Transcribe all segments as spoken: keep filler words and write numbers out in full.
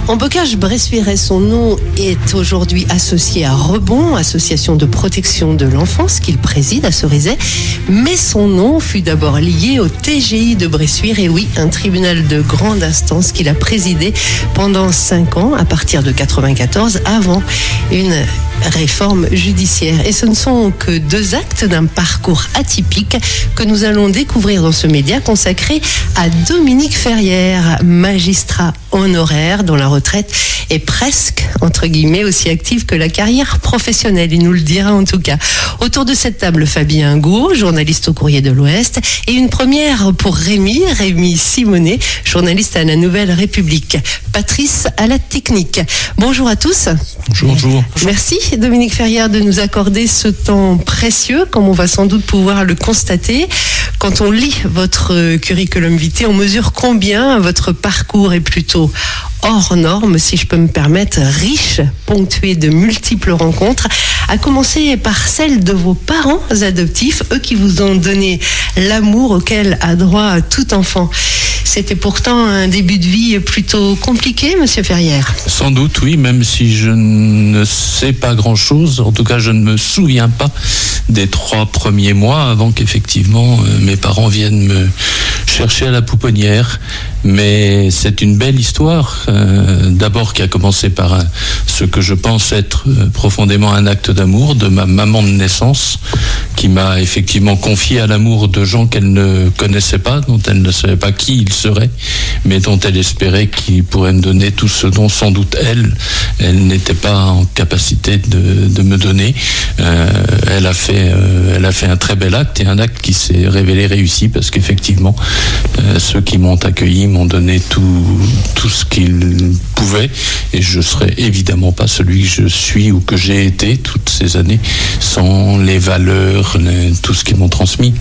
En bocage, Bressuire, son nom est aujourd'hui associé à Rebond, association de protection de l'enfance qu'il préside à Cerizay. Mais son nom fut d'abord lié au T G I de Bressuire, et oui, un tribunal de grande instance qu'il a présidé pendant cinq ans, à partir de quatre-vingt-quatorze, avant une réforme judiciaire. Et ce ne sont que deux actes d'un parcours atypique que nous allons découvrir dans ce média consacré à Dominique Ferrière, magistrat honoraire dont la retraite est presque, entre guillemets, aussi active que la carrière professionnelle. Il nous le dira en tout cas. Autour de cette table, Fabien Gou, journaliste au Courrier de l'Ouest, et une première pour Rémi, Rémi Simonet, journaliste à la Nouvelle République. Patrice à la technique. Bonjour à tous. Bonjour. Bonjour. Merci Dominique Ferrière de nous accorder ce temps précieux, comme on va sans doute pouvoir le constater. Quand on lit votre curriculum vitae, on mesure combien votre parcours est plutôt hors norme, si je peux me permettre, riche, ponctué de multiples rencontres, à commencer par celle de vos parents adoptifs, eux qui vous ont donné l'amour auquel a droit tout enfant. C'était pourtant un début de vie plutôt compliqué, monsieur Ferrière. Sans doute, oui, même si je ne sais pas grand-chose. En tout cas, je ne me souviens pas des trois premiers mois avant qu'effectivement euh, mes parents viennent me chercher à la pouponnière. Mais c'est une belle histoire, euh, d'abord qui a commencé par un, ce que je pense être euh, profondément un acte d'amour de ma maman de naissance, qui m'a effectivement confié à l'amour de gens qu'elle ne connaissait pas, dont elle ne savait pas qui ils seraient, mais dont elle espérait qu'ils pourraient me donner tout ce dont sans doute elle, elle n'était pas en capacité de, de me donner. Euh, elle a fait, euh, elle a fait un très bel acte, et un acte qui s'est révélé réussi, parce qu'effectivement, euh, ceux qui m'ont accueilli m'ont donné tout, tout ce qu'ils pouvaient, et je serais évidemment pas celui que je suis ou que j'ai été toutes ces années sans les valeurs, les, tout ce qu'ils m'ont transmis.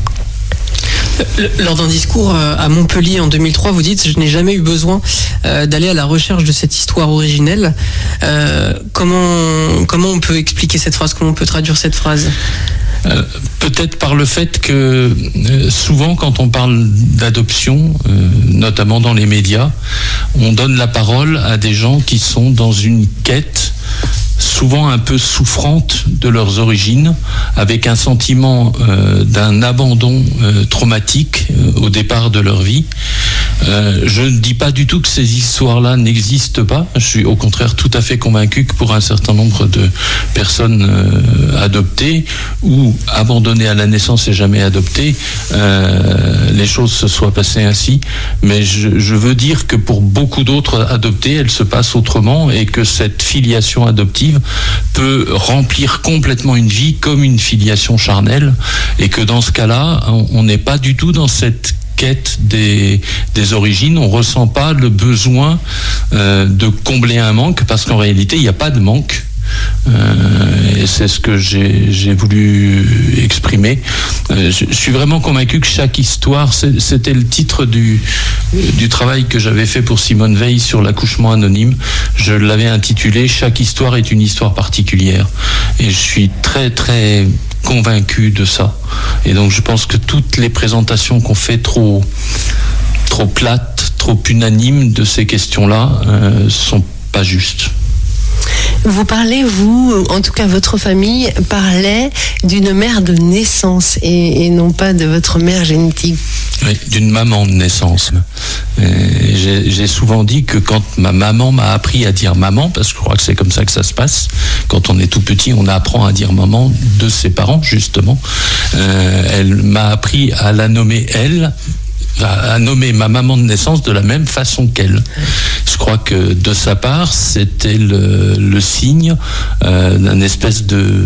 Lors d'un discours à Montpellier en deux mille trois, vous dites « Je n'ai jamais eu besoin euh, d'aller à la recherche de cette histoire originelle euh, ». Comment, comment on peut expliquer cette phrase ? Comment on peut traduire cette phrase ? Euh, peut-être par le fait que euh, souvent quand on parle d'adoption, euh, notamment dans les médias, on donne la parole à des gens qui sont dans une quête souvent un peu souffrante de leurs origines, avec un sentiment euh, d'un abandon euh, traumatique euh, au départ de leur vie. Euh, je ne dis pas du tout que ces histoires-là n'existent pas. Je suis au contraire tout à fait convaincu que pour un certain nombre de personnes euh, adoptées ou abandonnées à la naissance et jamais adoptées, euh, les choses se soient passées ainsi. Mais je, je veux dire que pour beaucoup d'autres adoptés, elles se passent autrement, et que cette filiation adoptive peut remplir complètement une vie comme une filiation charnelle, et que dans ce cas-là, on n'est pas du tout dans cette quête des, des origines. On ressent pas le besoin euh, de combler un manque, parce qu'en réalité, il n'y a pas de manque. Euh, et c'est ce que j'ai, j'ai voulu exprimer. Euh, je, je suis vraiment convaincu que chaque histoire, c'est, c'était le titre du, du travail que j'avais fait pour Simone Veil sur l'accouchement anonyme. Je l'avais intitulé « Chaque histoire est une histoire particulière ». Et je suis très très convaincu de ça. Et donc je pense que toutes les présentations qu'on fait trop, trop plates, trop unanimes de ces questions-là euh, sont pas justes. Vous parlez, vous, en tout cas votre famille, parlait d'une mère de naissance et, et non pas de votre mère génétique. Oui, d'une maman de naissance. Et j'ai, j'ai souvent dit que quand ma maman m'a appris à dire maman, parce que je crois que c'est comme ça que ça se passe, quand on est tout petit, on apprend à dire maman de ses parents, justement. Euh, elle m'a appris à la nommer elle, à nommer ma maman de naissance de la même façon qu'elle. Je crois que de sa part, c'était le, le signe euh, d'un espèce de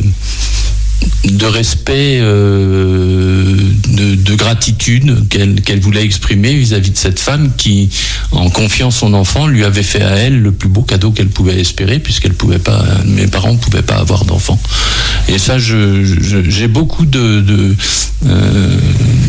de respect, euh, de, de gratitude qu'elle, qu'elle voulait exprimer vis-à-vis de cette femme qui, en confiant son enfant, lui avait fait à elle le plus beau cadeau qu'elle pouvait espérer, puisqu'elle pouvait pas, mes parents ne pouvaient pas avoir d'enfant. Et ça, je, je, j'ai beaucoup de, de euh,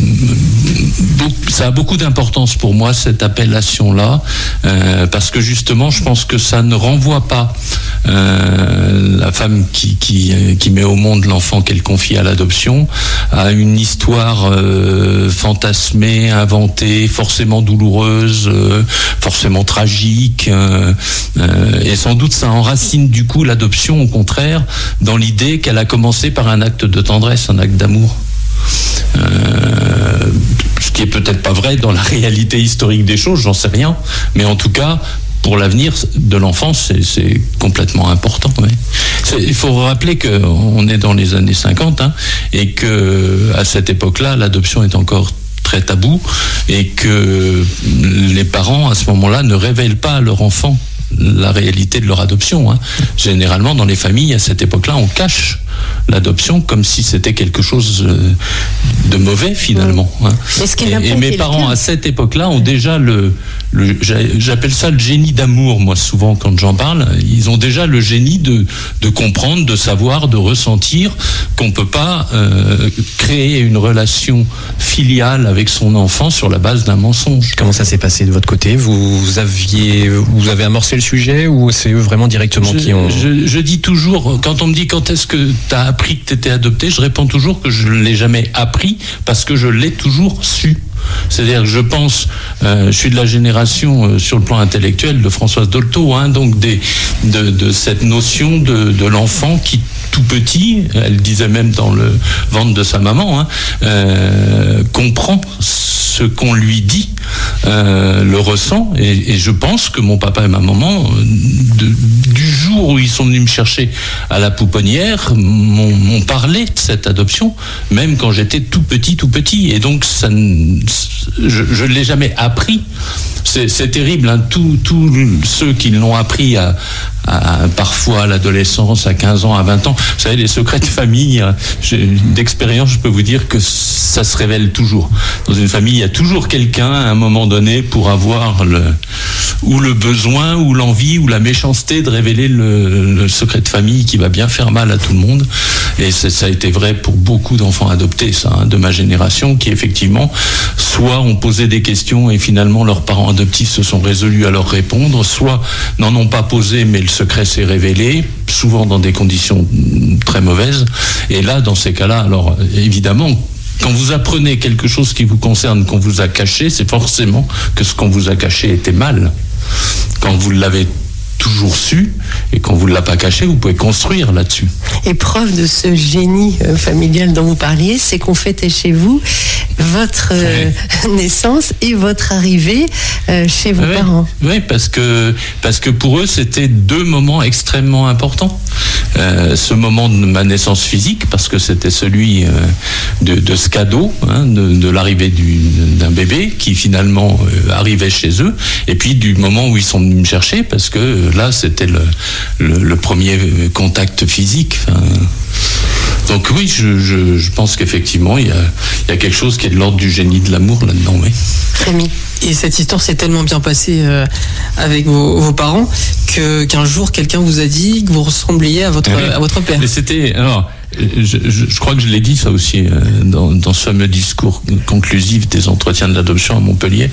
beaucoup, ça a beaucoup d'importance pour moi, cette appellation-là, euh, parce que justement, je pense que ça ne renvoie pas euh, la femme qui, qui, qui met au monde l'enfant l'enfant qu'elle confie à l'adoption a une histoire euh, fantasmée, inventée, forcément douloureuse, euh, forcément tragique, euh, euh, et sans doute ça enracine du coup l'adoption, au contraire, dans l'idée qu'elle a commencé par un acte de tendresse, un acte d'amour. Euh, ce qui est peut-être pas vrai dans la réalité historique des choses, j'en sais rien, mais en tout cas pour l'avenir de l'enfant, c'est, c'est complètement important. Ouais. C'est, il faut rappeler qu'on est dans les années cinquante, hein, et que à cette époque-là, l'adoption est encore très tabou, et que les parents à ce moment-là ne révèlent pas à leur enfant la réalité de leur adoption. Hein. Généralement, dans les familles, à cette époque-là, on cache l'adoption comme si c'était quelque chose de mauvais, finalement. Hein. Et, et mes parents, à cette époque-là, ont déjà le, le... J'appelle ça le génie d'amour, moi, souvent, quand j'en parle. Ils ont déjà le génie de, de comprendre, de savoir, de ressentir qu'on ne peut pas euh, créer une relation filiale avec son enfant sur la base d'un mensonge. Comment ça s'est passé de votre côté ? Vous aviez, vous avez amorcé le sujet, ou c'est eux vraiment directement je, qui ont... Je, je dis toujours, quand on me dit quand est-ce que tu as appris que tu étais adopté, je réponds toujours que je ne l'ai jamais appris parce que je l'ai toujours su. C'est-à-dire que je pense, euh, je suis de la génération euh, sur le plan intellectuel de Françoise Dolto, hein, donc des, de, de cette notion de, de l'enfant qui, tout petit, elle disait même dans le ventre de sa maman, hein, euh, comprend ce qu'on lui dit, euh, le ressent, et, et je pense que mon papa et ma maman, de, du jour où ils sont venus me chercher à la pouponnière, m'ont, m'ont parlé de cette adoption, même quand j'étais tout petit, tout petit, et donc ça, je ne l'ai jamais appris. C'est, c'est terrible, hein, tous, tous ceux qui l'ont appris à, à, parfois à l'adolescence, à quinze ans, à vingt ans, vous savez, les secrets de famille, d'expérience, je peux vous dire que ça se révèle toujours. Dans une famille, il y a toujours quelqu'un, à un moment donné, pour avoir le, ou le besoin, ou l'envie, ou la méchanceté de révéler le, le secret de famille qui va bien faire mal à tout le monde. Et ça a été vrai pour beaucoup d'enfants adoptés, ça, hein, de ma génération, qui effectivement, soit ont posé des questions et finalement leurs parents adoptifs se sont résolus à leur répondre, soit n'en ont pas posé mais le secret s'est révélé, souvent dans des conditions très mauvaises. Et là, dans ces cas-là, alors évidemment, quand vous apprenez quelque chose qui vous concerne, qu'on vous a caché, c'est forcément que ce qu'on vous a caché était mal. Quand vous l'avez toujours su, et quand vous ne l'avez pas caché, vous pouvez construire là-dessus. Et preuve de ce génie euh, familial dont vous parliez, c'est qu'on fêtait chez vous votre euh, ouais. naissance et votre arrivée euh, chez vos ouais, parents. Oui, parce que, parce que pour eux, c'était deux moments extrêmement importants. Euh, ce moment de ma naissance physique, parce que c'était celui euh, de, de ce cadeau, hein, de, de l'arrivée du, d'un bébé qui finalement euh, arrivait chez eux, et puis du moment où ils sont venus me chercher, parce que euh, là, c'était le, le, le premier contact physique. Enfin, donc oui, je, je, je pense qu'effectivement, il y a, il y a quelque chose qui est de l'ordre du génie de l'amour là-dedans, oui. Rémi. Et cette histoire s'est tellement bien passée euh, avec vos, vos parents que qu'un jour quelqu'un vous a dit que vous ressembliez à votre, oui. à votre père. Mais c'était alors. Je, je, je crois que je l'ai dit ça aussi euh, dans, dans ce fameux discours conclusif des entretiens de l'adoption à Montpellier.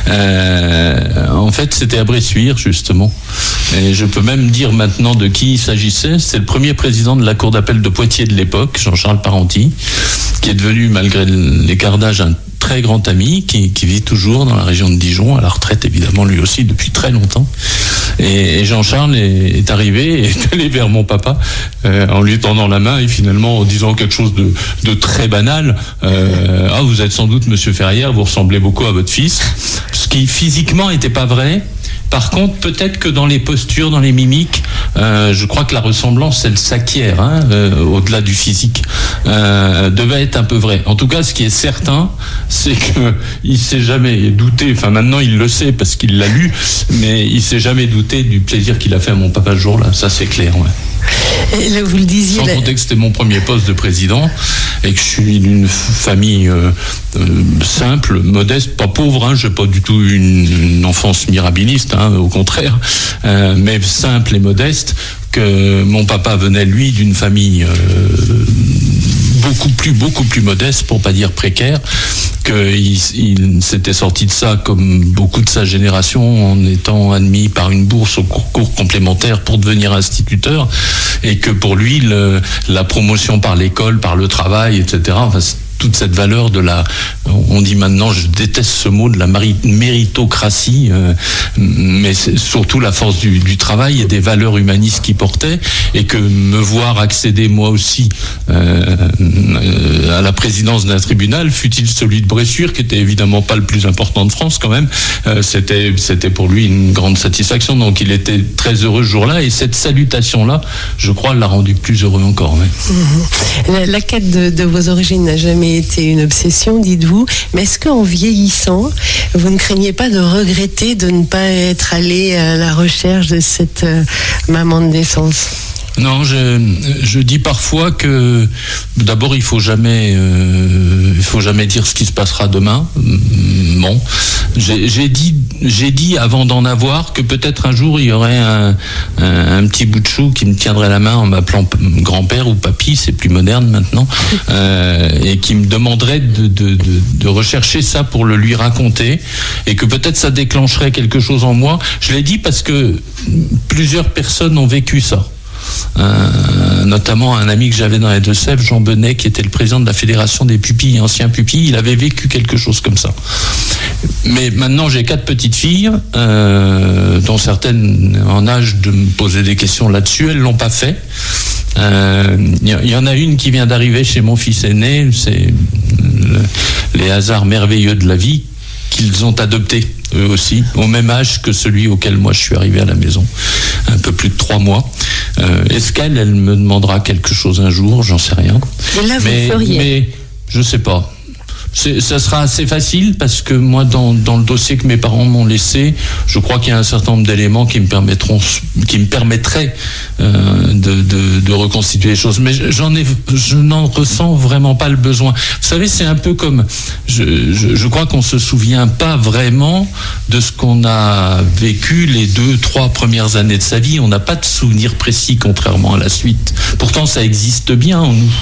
Euh, en fait, c'était à Bressuire justement. Et je peux même dire maintenant de qui il s'agissait. C'est le premier président de la cour d'appel de Poitiers de l'époque, Jean-Charles Parenti, qui est devenu, malgré l'écart d'âge, un très grand ami, qui, qui vit toujours dans la région de Dijon, à la retraite évidemment lui aussi depuis très longtemps. Et, et Jean-Charles est, est arrivé et est allé vers mon papa euh, en lui tendant la main et finalement en disant quelque chose de, de très banal. Euh, ah, vous êtes sans doute Monsieur Ferrière, vous ressemblez beaucoup à votre fils. Ce qui physiquement n'était pas vrai. Par contre, peut-être que dans les postures, dans les mimiques, euh, je crois que la ressemblance, elle s'acquiert, hein, euh, au-delà du physique, euh, devait être un peu vrai. En tout cas, ce qui est certain, c'est que il s'est jamais douté. Enfin, maintenant, il le sait parce qu'il l'a lu, mais il s'est jamais douté du plaisir qu'il a fait à mon papa ce jour-là. Ça, c'est clair, ouais. Et là, vous le disiez. Sans compter que c'était mon premier poste de président et que je suis d'une famille euh, euh, simple, modeste, pas pauvre. Hein, j'ai pas du tout une, une enfance mirabiliste, hein, au contraire, euh, mais simple et modeste. Que mon papa venait lui d'une famille euh, beaucoup plus, beaucoup plus modeste, pour pas dire précaire, qu'il il s'était sorti de ça comme beaucoup de sa génération en étant admis par une bourse au concours complémentaire pour devenir instituteur, et que pour lui, le, la promotion par l'école, par le travail, et cetera, enfin, toute cette valeur de la, on dit maintenant, je déteste ce mot, de la méritocratie, euh, mais c'est surtout la force du, du travail et des valeurs humanistes qu'il portait, et que me voir accéder moi aussi euh, à la présidence d'un tribunal, fût-il celui de Bressuire, qui était évidemment pas le plus important de France quand même, euh, c'était, c'était pour lui une grande satisfaction, donc il était très heureux ce jour-là, et cette salutation-là, je crois, l'a rendu plus heureux encore. Ouais. Mmh. La, la quête de, de vos origines n'a jamais été une obsession, dites-vous, mais est-ce qu'en vieillissant, vous ne craignez pas de regretter de ne pas être allé à la recherche de cette euh, maman de naissance ? Non, je, je dis parfois que d'abord il faut jamais, euh, il faut jamais dire ce qui se passera demain. Bon, j'ai, j'ai dit, j'ai dit avant d'en avoir que peut-être un jour il y aurait un, un, un petit bout de chou qui me tiendrait la main en m'appelant grand-père ou papy, c'est plus moderne maintenant, euh, et qui me demanderait de, de, de, de rechercher ça pour le lui raconter, et que peut-être ça déclencherait quelque chose en moi. Je l'ai dit parce que plusieurs personnes ont vécu ça. Euh, notamment un ami que j'avais dans les Deux-Sèvres, Jean Benet, qui était le président de la Fédération des pupilles et anciens pupilles, il avait vécu quelque chose comme ça. Mais maintenant j'ai quatre petites filles, euh, dont certaines en âge de me poser des questions là-dessus, elles l'ont pas fait. Il euh, y, y en a une qui vient d'arriver chez mon fils aîné, c'est le, les hasards merveilleux de la vie, qu'ils ont adopté eux aussi, au même âge que celui auquel moi je suis arrivé à la maison, un peu plus de trois mois. Euh, est-ce qu'elle, elle me demandera quelque chose un jour, j'en sais rien. Et là, vous mais, feriez. mais je sais pas. C'est, ça sera assez facile parce que moi, dans, dans le dossier que mes parents m'ont laissé, je crois qu'il y a un certain nombre d'éléments qui me permettront, qui me permettraient euh, de, de, de reconstituer les choses. Mais j'en ai, je n'en ressens vraiment pas le besoin. Vous savez, c'est un peu comme, je, je, je crois qu'on se souvient pas vraiment de ce qu'on a vécu les deux, trois premières années de sa vie. On n'a pas de souvenir précis, contrairement à la suite. Pourtant, ça existe bien en nous.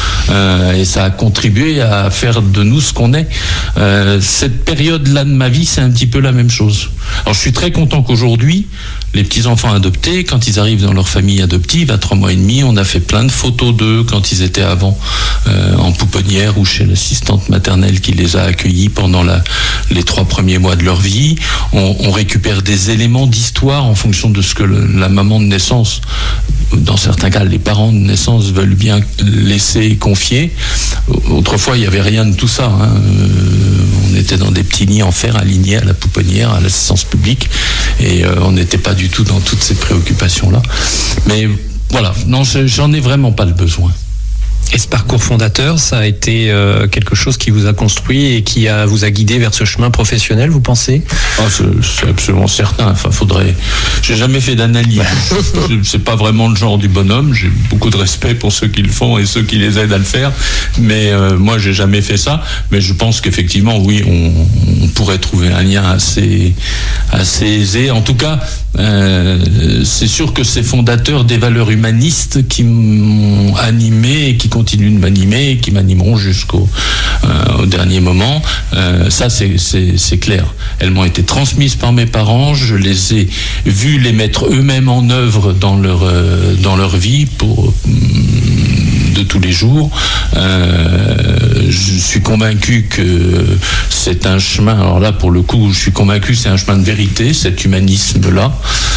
Euh, et ça a contribué à faire de nous ce qu'on est. Euh, cette période-là de ma vie, c'est un petit peu la même chose. Alors je suis très content qu'aujourd'hui, les petits-enfants adoptés, quand ils arrivent dans leur famille adoptive, à trois mois et demi, on a fait plein de photos d'eux quand ils étaient avant euh, en pouponnière ou chez l'assistante maternelle qui les a accueillis pendant la, les trois premiers mois de leur vie. On, on récupère des éléments d'histoire en fonction de ce que le, la maman de naissance, dans certains cas, les parents de naissance veulent bien laisser et confier. Autrefois, il n'y avait rien de tout ça. Hein. Euh, on était dans des petits nids en fer alignés à la pouponnière, à l'assistance publique, et euh, on n'était pas du tout dans toutes ces préoccupations-là. Mais voilà, non, j'en ai vraiment pas le besoin. Et ce parcours fondateur, ça a été euh, quelque chose qui vous a construit et qui a, vous a guidé vers ce chemin professionnel, vous pensez ? Ah, c'est, c'est absolument certain. Enfin, faudrait. J'ai jamais fait d'analyse. C'est pas vraiment le genre du bonhomme. J'ai beaucoup de respect pour ceux qui le font et ceux qui les aident à le faire. Mais euh, moi, j'ai jamais fait ça. Mais je pense qu'effectivement, oui, on, on pourrait trouver un lien assez, assez aisé. En tout cas, euh, c'est sûr que c'est fondateur des valeurs humanistes qui m'ont animé et qui continuent de m'animer et qui m'animeront jusqu'au euh, au dernier moment. Euh, ça, c'est, c'est, c'est clair. Elles m'ont été transmises par mes parents. Je les ai vus les mettre eux-mêmes en œuvre dans leur, euh, dans leur vie pour, de tous les jours. Euh, je suis convaincu que c'est un chemin, alors là, pour le coup, je suis convaincu que c'est un chemin de vérité, cet humanisme-là.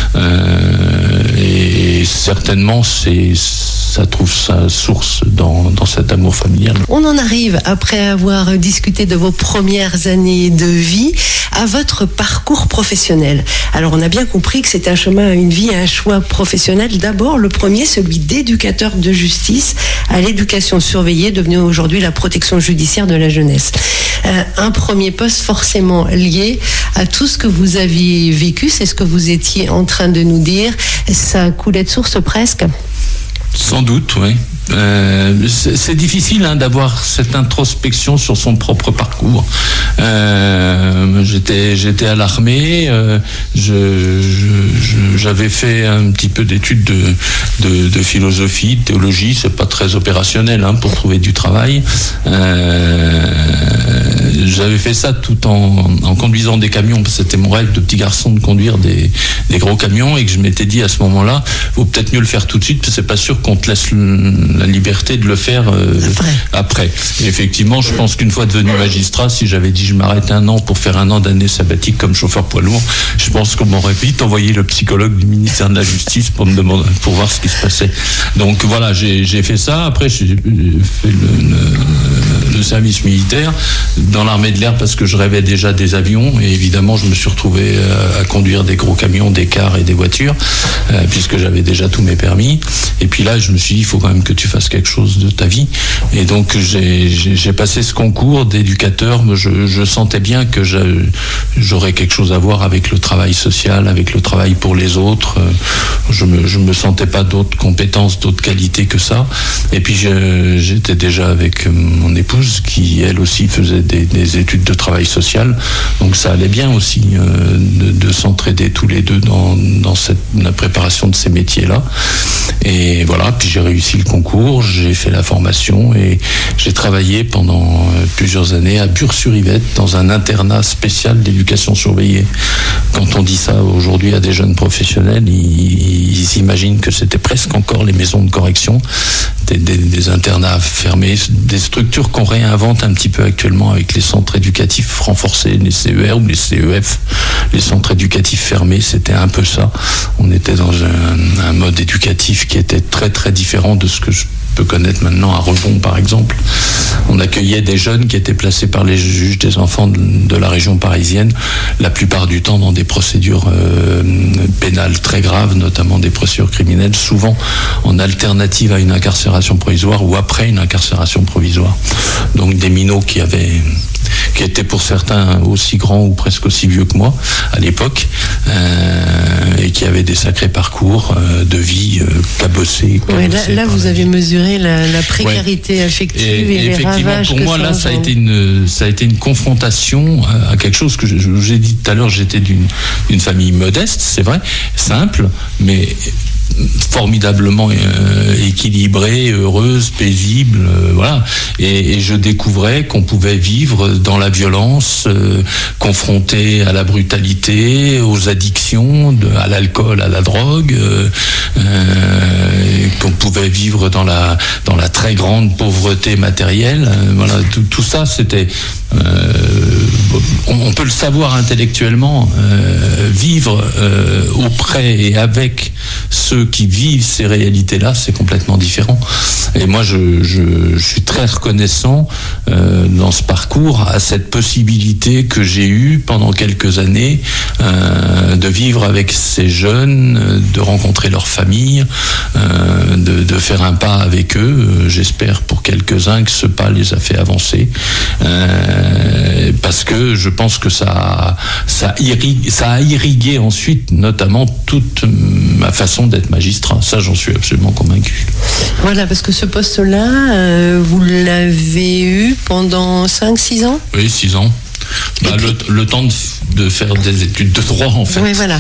Euh, et certainement, c'est, ça trouve sa source dans, dans cet amour familial. On en arrive, après avoir discuté de vos premières années de vie, à votre parcours professionnel. Alors, on a bien compris que c'est un chemin, une vie, un choix professionnel. D'abord, le premier, celui d'éducateur de justice à l'éducation surveillée, devenu aujourd'hui la protection judiciaire de la jeunesse. Euh, un premier poste forcément lié à tout ce que vous aviez vécu, c'est ce que vous étiez en train de nous dire. Ça coulait de source presque ? Sans doute, oui. Euh, c'est, c'est difficile hein, d'avoir cette introspection sur son propre parcours. Euh, j'étais, j'étais à l'armée, euh, je, je, j'avais fait un petit peu d'études de, de, de philosophie, de théologie, c'est pas très opérationnel hein, pour trouver du travail. Euh, j'avais fait ça tout en, en conduisant des camions, parce que c'était mon rêve de petit garçon de conduire des, des gros camions, et que je m'étais dit à ce moment-là, vaut peut-être mieux le faire tout de suite, parce que c'est pas sûr qu'on te laisse le, la liberté de le faire euh, après. après. Et effectivement, je pense qu'une fois devenu magistrat, si j'avais dit je m'arrête un an pour faire un an d'année sabbatique comme chauffeur poids lourd, je pense qu'on m'aurait vite envoyé le psychologue du ministère de la Justice pour me demander, pour voir ce qui se passait. Donc voilà, j'ai, j'ai fait ça. Après, j'ai fait le, le, le service militaire dans l'armée de l'air parce que je rêvais déjà des avions, et évidemment, je me suis retrouvé à conduire des gros camions, des cars et des voitures, euh, puisque j'avais déjà tous mes permis. Et puis là, je me suis dit, il faut quand même que tu fasses quelque chose de ta vie. Et donc, j'ai, j'ai, j'ai passé ce concours d'éducateur. Je, je sentais bien que j'aurais quelque chose à voir avec le travail social, avec le travail pour les autres. Je me, je me sentais pas d'autres compétences, d'autres qualités que ça. Et puis, je, j'étais déjà avec mon épouse qui, elle aussi, faisait des, des études de travail social. Donc, ça allait bien aussi euh, de, de s'entraider tous les deux dans, dans cette, la préparation de ces métiers-là. Et voilà, puis j'ai réussi le concours, j'ai fait la formation et j'ai travaillé pendant plusieurs années à Bure-sur-Yvette dans un internat spécial d'éducation surveillée. Quand on dit ça aujourd'hui à des jeunes professionnels, ils, ils imaginent que c'était presque encore les maisons de correction, des, des, des internats fermés, des structures qu'on réinvente un petit peu actuellement avec les centres éducatifs renforcés, les C E R ou les C E F. Les centres éducatifs fermés, c'était un peu ça. On était dans un, un mode éducatif qui était très très différent de ce que je peux connaître maintenant à Rebond par exemple. On accueillait des jeunes qui étaient placés par les juges des enfants de, de la région parisienne, la plupart du temps dans des procédures euh, pénales très graves, notamment des procédures criminelles, souvent en alternative à une incarcération provisoire ou après une incarcération provisoire. Donc des minots qui avaient qui étaient pour certains aussi grands ou presque aussi vieux que moi à l'époque, euh, et qui avaient des sacrés parcours euh, de vie euh, cabossés. Ouais, là, là vous avez mesuré la, la précarité ouais. affective et, et, et les ravages pour que moi ça là ça a été une ça a été une confrontation à, à quelque chose que je, je, j'ai dit tout à l'heure. J'étais d'une d'une famille modeste, c'est vrai, simple, mais formidablement euh, équilibrée, heureuse, paisible, euh, voilà. Et, et je découvrais qu'on pouvait vivre dans la violence, euh, confronté à la brutalité, aux addictions, de, à l'alcool, à la drogue, euh, euh, qu'on pouvait vivre dans la dans la très grande pauvreté matérielle. Euh, voilà, tout, tout ça, c'était euh, on, on peut le savoir intellectuellement. Euh, vivre euh, auprès et avec ceux qui vivent ces réalités-là, c'est complètement différent. Et moi, je, je, je suis très reconnaissant euh, dans ce parcours à cette possibilité que j'ai eue pendant quelques années euh, de vivre avec ces jeunes, de rencontrer leur famille, euh, de, de faire un pas avec eux. J'espère pour quelques-uns que ce pas les a fait avancer, euh, parce que je pense que ça, ça, irrigue, ça a irrigué ensuite, notamment toute ma façon d'être magistrat. Ça, j'en suis absolument convaincu. Voilà, parce que ce poste-là, euh, vous l'avez eu pendant cinq six ans ? Oui, six ans. Bah, puis... le, le temps de, de faire des études de droit, en fait. Oui, voilà.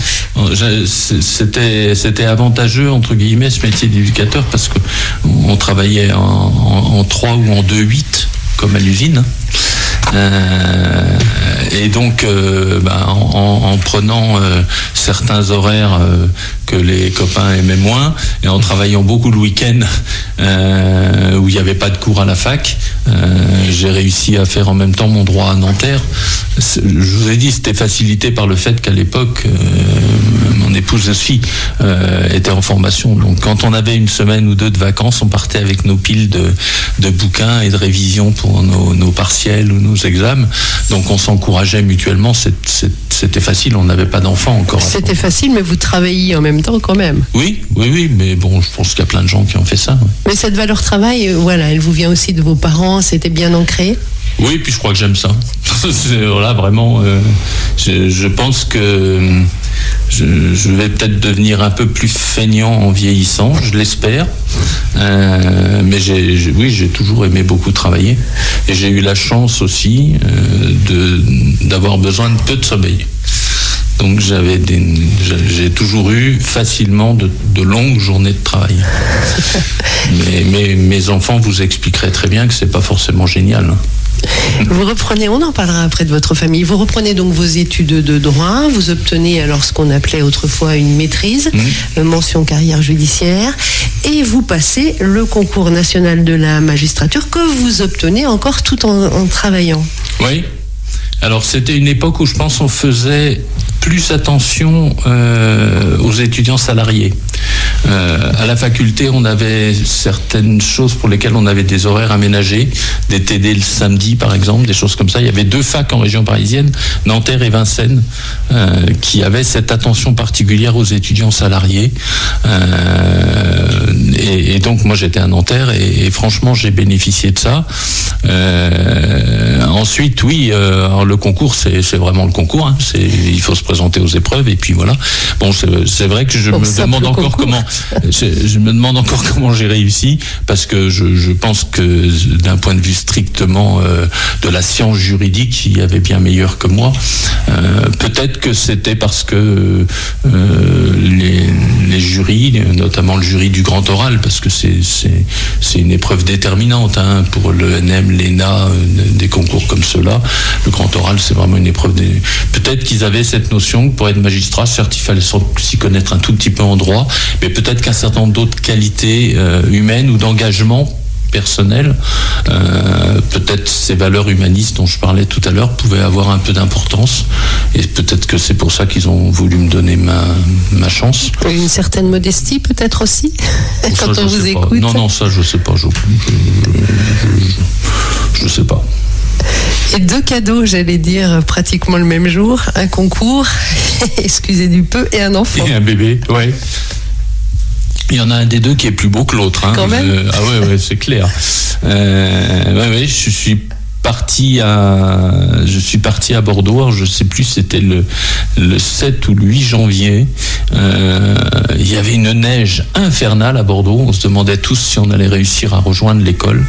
C'était, c'était avantageux, entre guillemets, ce métier d'éducateur, parce qu'on travaillait en, en, en trois ou en deux huit, comme à l'usine. Euh, et donc, euh, ben, en, en prenant euh, certains horaires euh, que les copains aimaient moins, et en travaillant beaucoup le week-end euh, où il n'y avait pas de cours à la fac, euh, j'ai réussi à faire en même temps mon droit à Nanterre. Je vous ai dit, c'était facilité par le fait qu'à l'époque, euh, mon épouse aussi euh, était en formation. Donc, quand on avait une semaine ou deux de vacances, on partait avec nos piles de, de bouquins et de révisions pour nos, nos partiels ou nos examens. Donc, on s'encourageait mutuellement. C'est, c'est, c'était facile. On n'avait pas d'enfants encore. C'était facile, mais vous travailliez en même temps quand même. Oui, oui, oui. Mais bon, je pense qu'il y a plein de gens qui ont fait ça. Ouais. Mais cette valeur travail, euh, voilà, elle vous vient aussi de vos parents. C'était bien ancré. Oui, puis je crois que j'aime ça. C'est, voilà, vraiment, euh, je, je pense que je, je vais peut-être devenir un peu plus feignant en vieillissant, je l'espère. Euh, mais j'ai, j'ai, oui, j'ai toujours aimé beaucoup travailler. Et j'ai eu la chance aussi euh, de, d'avoir besoin de peu de sommeil. Donc j'avais des, j'ai toujours eu facilement de, de longues journées de travail. mais, mais mes enfants vous expliqueraient très bien que c'est pas forcément génial. Vous reprenez, on en parlera après de votre famille, vous reprenez donc vos études de droit, vous obtenez alors ce qu'on appelait autrefois une maîtrise, mmh. mention carrière judiciaire, et vous passez le concours national de la magistrature que vous obtenez encore tout en, en travaillant. Oui. Alors c'était une époque où je pense on faisait plus attention euh, aux étudiants salariés. Euh, à la faculté, on avait certaines choses pour lesquelles on avait des horaires aménagés, des T D le samedi par exemple, des choses comme ça. Il y avait deux facs en région parisienne, Nanterre et Vincennes, euh, qui avaient cette attention particulière aux étudiants salariés. Euh, et, et donc moi j'étais à Nanterre et, et franchement j'ai bénéficié de ça. Euh, ensuite, oui, euh, alors le concours c'est, c'est vraiment le concours. Hein, c'est, il faut se présenter aux épreuves et puis voilà. Bon, c'est, c'est vrai que je Donc, me demande encore concours. comment. Je, je me demande encore comment j'ai réussi parce que je, je pense que d'un point de vue strictement euh, de la science juridique, il y avait bien meilleur que moi. Euh, peut-être que c'était parce que euh, les, les jurys, notamment le jury du grand oral, parce que c'est c'est c'est une épreuve déterminante hein, pour l'E N M, l'E N A, des concours comme ceux-là. Le grand oral, c'est vraiment une épreuve. Des... Peut-être qu'ils avaient cette notion que pour être magistrat, certes, il fallait s'y connaître un tout petit peu en droit, mais peut-être qu'un certain nombre d'autres qualités euh, humaines ou d'engagement personnel, euh, peut-être ces valeurs humanistes dont je parlais tout à l'heure pouvaient avoir un peu d'importance et peut-être que c'est pour ça qu'ils ont voulu me donner ma, ma chance. Une certaine modestie peut-être aussi quand ça, on vous écoute. Non, non, ça je sais pas, je, je, je, je sais pas. Et deux cadeaux, j'allais dire, pratiquement le même jour, un concours, excusez du peu, et un enfant. Et un bébé, ouais. Il y en a un des deux qui est plus beau que l'autre. Hein. Quand même. Euh, ah ouais, ouais, c'est clair. Euh, ouais, ouais, je suis parti à, je suis parti à Bordeaux. Alors je sais plus, c'était le le sept ou le huit janvier. Euh, il y avait une neige infernale à Bordeaux. On se demandait tous si on allait réussir à rejoindre l'école.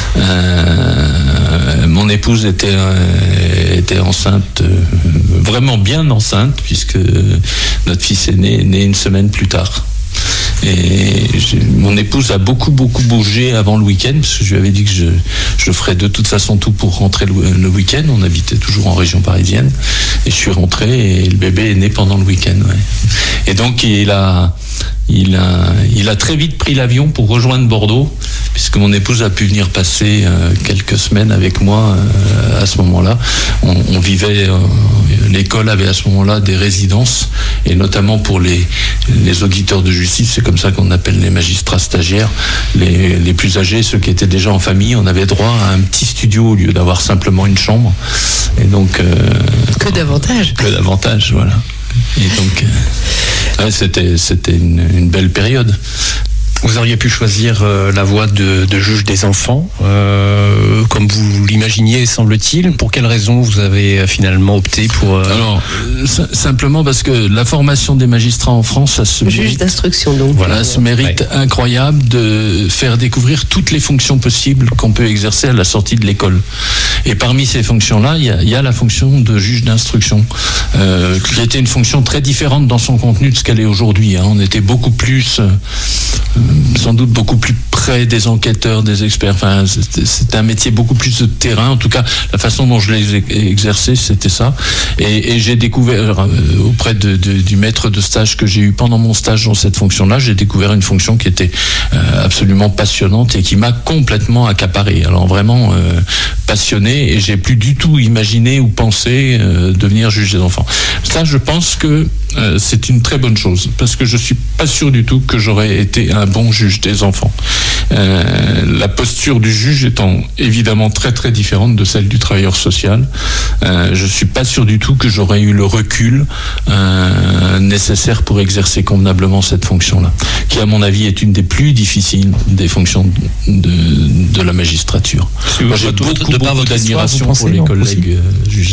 Euh, mon épouse était euh, était enceinte, euh, vraiment bien enceinte, puisque notre fils est né né une semaine plus tard. Et mon épouse a beaucoup beaucoup bougé avant le week-end parce que je lui avais dit que je, je ferais de toute façon tout pour rentrer le, le week-end. On habitait toujours en région parisienne et je suis rentré et le bébé est né pendant le week-end. Ouais. Et donc il a il a il a très vite pris l'avion pour rejoindre Bordeaux puisque mon épouse a pu venir passer euh, quelques semaines avec moi euh, à ce moment-là. On, on vivait euh, l'école avait à ce moment-là des résidences et notamment pour les les auditeurs de justice, c'est comme ça qu'on appelle les magistrats stagiaires, les, les plus âgés, ceux qui étaient déjà en famille, on avait droit à un petit studio au lieu d'avoir simplement une chambre. Et donc euh, que d'avantages. Que d'avantages, voilà. Et donc euh, ouais, c'était c'était une, une belle période. Vous auriez pu choisir euh, la voie de, de juge des enfants, euh, comme vous l'imaginiez, semble-t-il. Pour quelle raison vous avez euh, finalement opté pour... Euh... Alors, euh, simplement parce que la formation des magistrats en France, ça se juge mérite... d'instruction, donc. Voilà, se mérite ouais. incroyable de faire découvrir toutes les fonctions possibles qu'on peut exercer à la sortie de l'école. Et parmi ces fonctions-là, il y a, y a la fonction de juge d'instruction, euh, qui était une fonction très différente dans son contenu de ce qu'elle est aujourd'hui. Hein. On était beaucoup plus... Euh, sans doute beaucoup plus près des enquêteurs, des experts. Enfin, c'était, c'était un métier beaucoup plus de terrain. En tout cas, la façon dont je l'ai exercé, c'était ça. Et, et j'ai découvert euh, auprès de, de, du maître de stage que j'ai eu pendant mon stage dans cette fonction-là, j'ai découvert une fonction qui était euh, absolument passionnante et qui m'a complètement accaparé. Alors vraiment euh, passionné, et j'ai plus du tout imaginé ou pensé euh, devenir juge des enfants. Ça, je pense que euh, c'est une très bonne chose, parce que je suis pas sûr du tout que j'aurais été un bon juge des enfants. Euh, la posture du juge étant évidemment très très différente de celle du travailleur social. Euh, je suis pas sûr du tout que j'aurais eu le recul euh, nécessaire pour exercer convenablement cette fonction-là, qui à mon avis est une des plus difficiles des fonctions de, de, de la magistrature. Moi, j'ai beaucoup, beaucoup, beaucoup d'admiration pour les collègues euh, juges des enfants.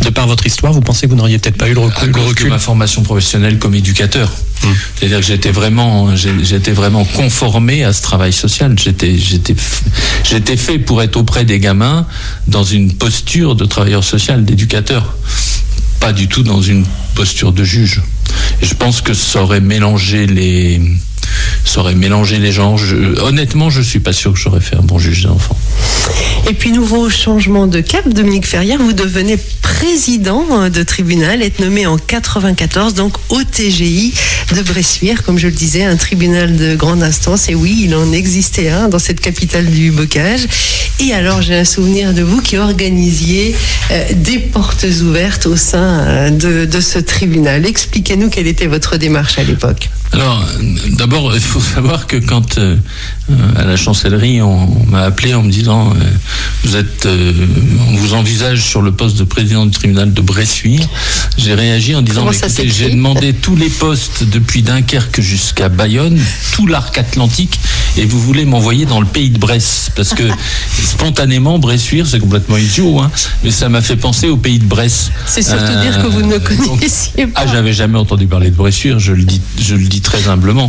De par votre histoire, vous pensez que vous n'auriez peut-être pas eu le recul, à cause le recul de ma formation professionnelle comme éducateur. Mmh. C'est-à-dire que j'étais vraiment, j'étais vraiment conformé à ce travail social. J'étais, j'étais, j'étais fait pour être auprès des gamins dans une posture de travailleur social, d'éducateur, pas du tout dans une posture de juge. Et je pense que ça aurait mélangé les, ça aurait mélangé les gens. Je, honnêtement, je suis pas sûr que j'aurais fait un bon juge d'enfant. Et puis, nouveau changement de cap, Dominique Ferrière, vous devenez président de tribunal, êtes nommé en quatre-vingt-quatorze, donc au T G I de Bressuire, comme je le disais, un tribunal de grande instance. Et oui, il en existait un dans cette capitale du bocage. Et alors, j'ai un souvenir de vous qui organisiez euh, des portes ouvertes au sein euh, de, de ce tribunal. Expliquez-nous quelle était votre démarche à l'époque. Alors, d'abord, il faut savoir que quand euh, à la chancellerie, on, on m'a appelé en me disant euh, vous êtes, euh, on vous envisage sur le poste de président du tribunal de Bressuire. J'ai réagi en disant écoutez, j'ai demandé tous les postes depuis Dunkerque jusqu'à Bayonne, tout l'arc atlantique, et vous voulez m'envoyer dans le pays de Bresse, parce que spontanément, Bressuire, c'est complètement idiot, hein, mais ça m'a fait penser au pays de Bresse. C'est surtout euh, dire que vous ne connaissiez donc, pas. Ah, j'avais jamais entendu parler de Bressuire, je le dis, je le dis très humblement.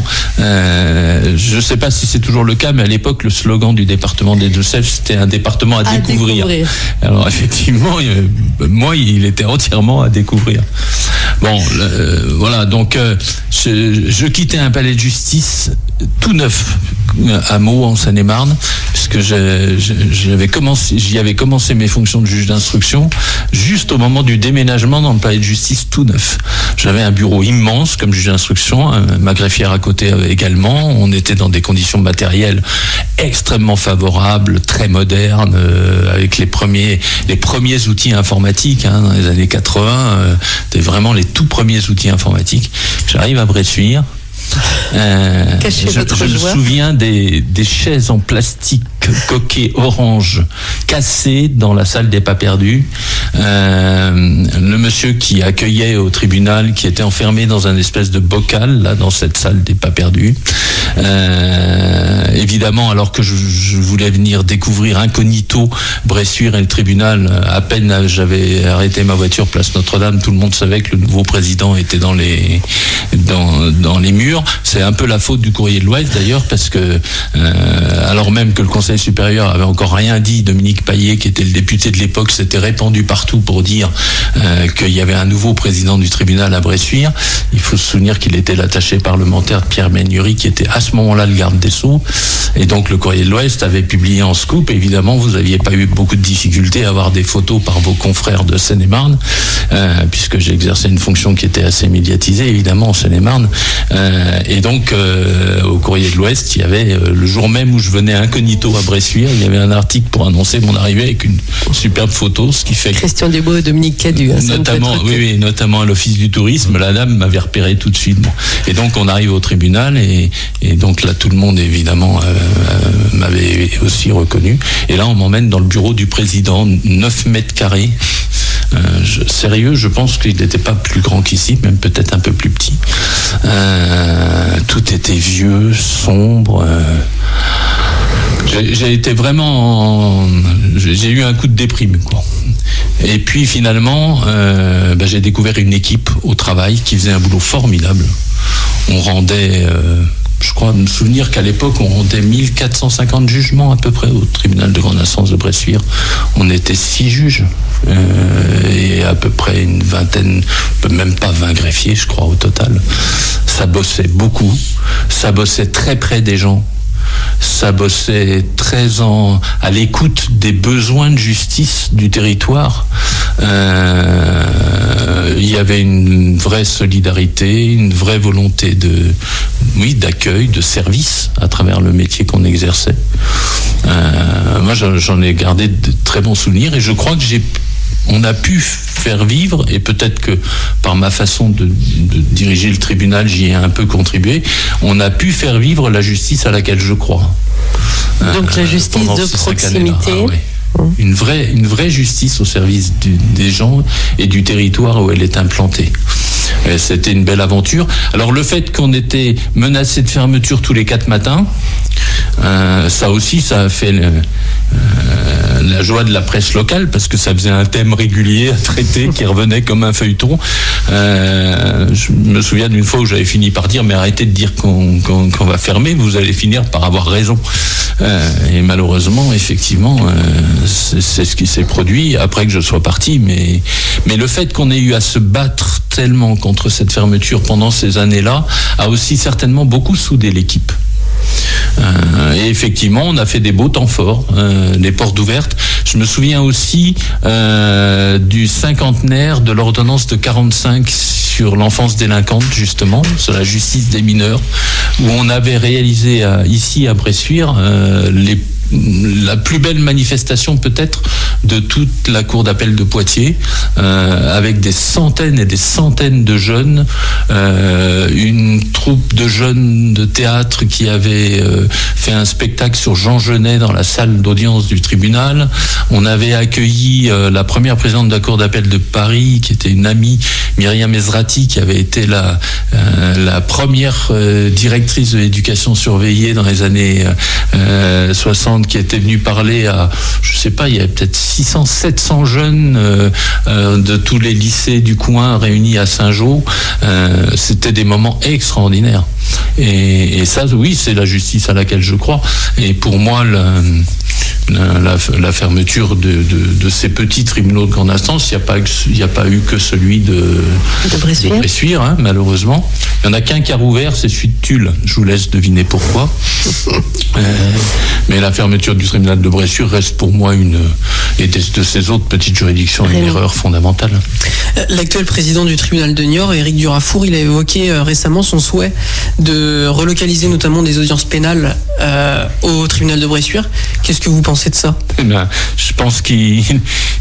Euh, je ne sais pas si c'est toujours le cas, mais à l'époque, le slogan du département des Deux-Sèvres, c'était un département à, à découvrir. découvrir. Alors effectivement, euh, moi, il était entièrement à découvrir. Bon, euh, voilà, donc euh, je, je quittais un palais de justice tout neuf à Meaux, en Seine-et-Marne, puisque je, je, j'avais commencé, j'y avais commencé mes fonctions de juge d'instruction juste au moment du déménagement dans le palais de justice tout neuf. J'avais un bureau immense comme juge d'instruction, ma greffière à côté également. On était dans des conditions matérielles extrêmement favorables, très modernes, euh, avec les premiers, les premiers outils informatiques hein, dans les années quatre-vingts. Euh, c'était vraiment les tout premiers outils informatiques. J'arrive à Bressuire. Euh, je je me souviens des, des chaises en plastique coquet orange cassées dans la salle des pas perdus. Euh, le monsieur qui accueillait au tribunal, qui était enfermé dans un espèce de bocal là dans cette salle des pas perdus. Euh, évidemment, alors que je, je voulais venir découvrir incognito Bressuire et le tribunal, à peine j'avais arrêté ma voiture place Notre-Dame, tout le monde savait que le nouveau président était dans les dans, dans les murs. C'est un peu la faute du Courrier de l'Ouest d'ailleurs, parce que euh, alors même que le Conseil supérieur avait encore rien dit, Dominique Paillet, qui était le député de l'époque, s'était répandu partout pour dire euh, qu'il y avait un nouveau président du tribunal à Bressuire. Il faut se souvenir qu'il était l'attaché parlementaire de Pierre Ménury, qui était à ce moment-là le garde des Sceaux. Et donc le Courrier de l'Ouest avait publié en scoop. Évidemment, vous n'aviez pas eu beaucoup de difficultés à avoir des photos par vos confrères de Seine-et-Marne, euh, puisque j'exerçais une fonction qui était assez médiatisée, évidemment, en Seine-et-Marne. Euh, et donc, euh, au Courrier de l'Ouest, il y avait, euh, le jour même où je venais incognito à Bressuire, il y avait un article pour annoncer mon arrivée avec une superbe photo, ce qui fait que... Christian Desbeaux et Dominique Cadu. Hein, notamment, oui, oui, notamment à l'Office du tourisme, la dame m'avait repéré tout de suite. Bon. Et donc, on arrive au tribunal, et, et donc là, tout le monde, évidemment, euh, euh, m'avait aussi reconnu. Et là, on m'emmène dans le bureau du président, neuf mètres carrés. Euh, je, sérieux, je pense qu'il n'était pas plus grand qu'ici, même peut-être un peu plus petit. Euh, tout était vieux, sombre. Euh, j'ai, j'ai été vraiment... J'ai, j'ai eu un coup de déprime, quoi. Et puis finalement, euh, bah, j'ai découvert une équipe au travail qui faisait un boulot formidable. On rendait... Euh, Je crois me souvenir qu'à l'époque, on rendait mille quatre cent cinquante jugements à peu près au tribunal de grande instance de Bressuire. On était six juges euh, et à peu près une vingtaine, même pas vingt greffiers, je crois, au total. Ça bossait beaucoup, ça bossait très près des gens. Ça bossait très en, à l'écoute des besoins de justice du territoire. Euh, il y avait une vraie solidarité, une vraie volonté de, oui, d'accueil, de service à travers le métier qu'on exerçait. Euh, moi, j'en ai gardé de très bons souvenirs et je crois que j'ai on a pu faire vivre, et peut-être que par ma façon de, de diriger le tribunal, j'y ai un peu contribué, on a pu faire vivre la justice à laquelle je crois. Donc euh, la justice de proximité. Ah, ouais. Une vraie, une vraie justice au service du, des gens et du territoire où elle est implantée. Et c'était une belle aventure. Alors le fait qu'on était menacé de fermeture tous les quatre matins, Euh, ça aussi, ça a fait le, euh, la joie de la presse locale, parce que ça faisait un thème régulier à traiter qui revenait comme un feuilleton. Euh, je me souviens d'une fois où j'avais fini par dire, mais arrêtez de dire qu'on, qu'on, qu'on va fermer, vous allez finir par avoir raison. Euh, et malheureusement, effectivement, euh, c'est, c'est ce qui s'est produit après que je sois parti. Mais, mais le fait qu'on ait eu à se battre tellement contre cette fermeture pendant ces années-là a aussi certainement beaucoup soudé l'équipe. Euh, et effectivement, on a fait des beaux temps forts, euh, les portes ouvertes. Je me souviens aussi euh, du cinquantenaire de l'ordonnance de quarante-cinq sur l'enfance délinquante, justement, sur la justice des mineurs, où on avait réalisé euh, ici à Bressuire euh, les la plus belle manifestation peut-être de toute la cour d'appel de Poitiers, euh, avec des centaines et des centaines de jeunes, euh, une troupe de jeunes de théâtre qui avait euh, fait un spectacle sur Jean Genet dans la salle d'audience du tribunal. On avait accueilli euh, la première présidente de la cour d'appel de Paris, qui était une amie, Myriam Ezrati, qui avait été la, euh, la première euh, directrice de l'éducation surveillée dans les années euh, soixante, qui était venu parler à, je sais pas, il y avait peut-être six cents, sept cents jeunes euh, euh, de tous les lycées du coin réunis à Saint-Jean. Euh, c'était des moments extraordinaires. Et, et ça, oui, c'est la justice à laquelle je crois. Et pour moi, le, la, la, la fermeture de, de, de ces petits tribunaux de grande instance, il n'y a pas, il n'y a pas eu que celui de, de Bressuire, de Bressuire hein, malheureusement. Il n'y en a qu'un qui a rouvert, c'est celui de Tulle. Je vous laisse deviner pourquoi. euh, mais la fermeture du tribunal de Bressuire reste pour moi une, et de, de ces autres petites juridictions, une erreur fondamentale. L'actuel président du tribunal de Niort, Éric Durafour, il a évoqué euh, récemment son souhait de relocaliser notamment des audiences pénales euh, au tribunal de Bressuire. Qu'est-ce que vous pensez de ça ? Eh ben, je pense qu'il il,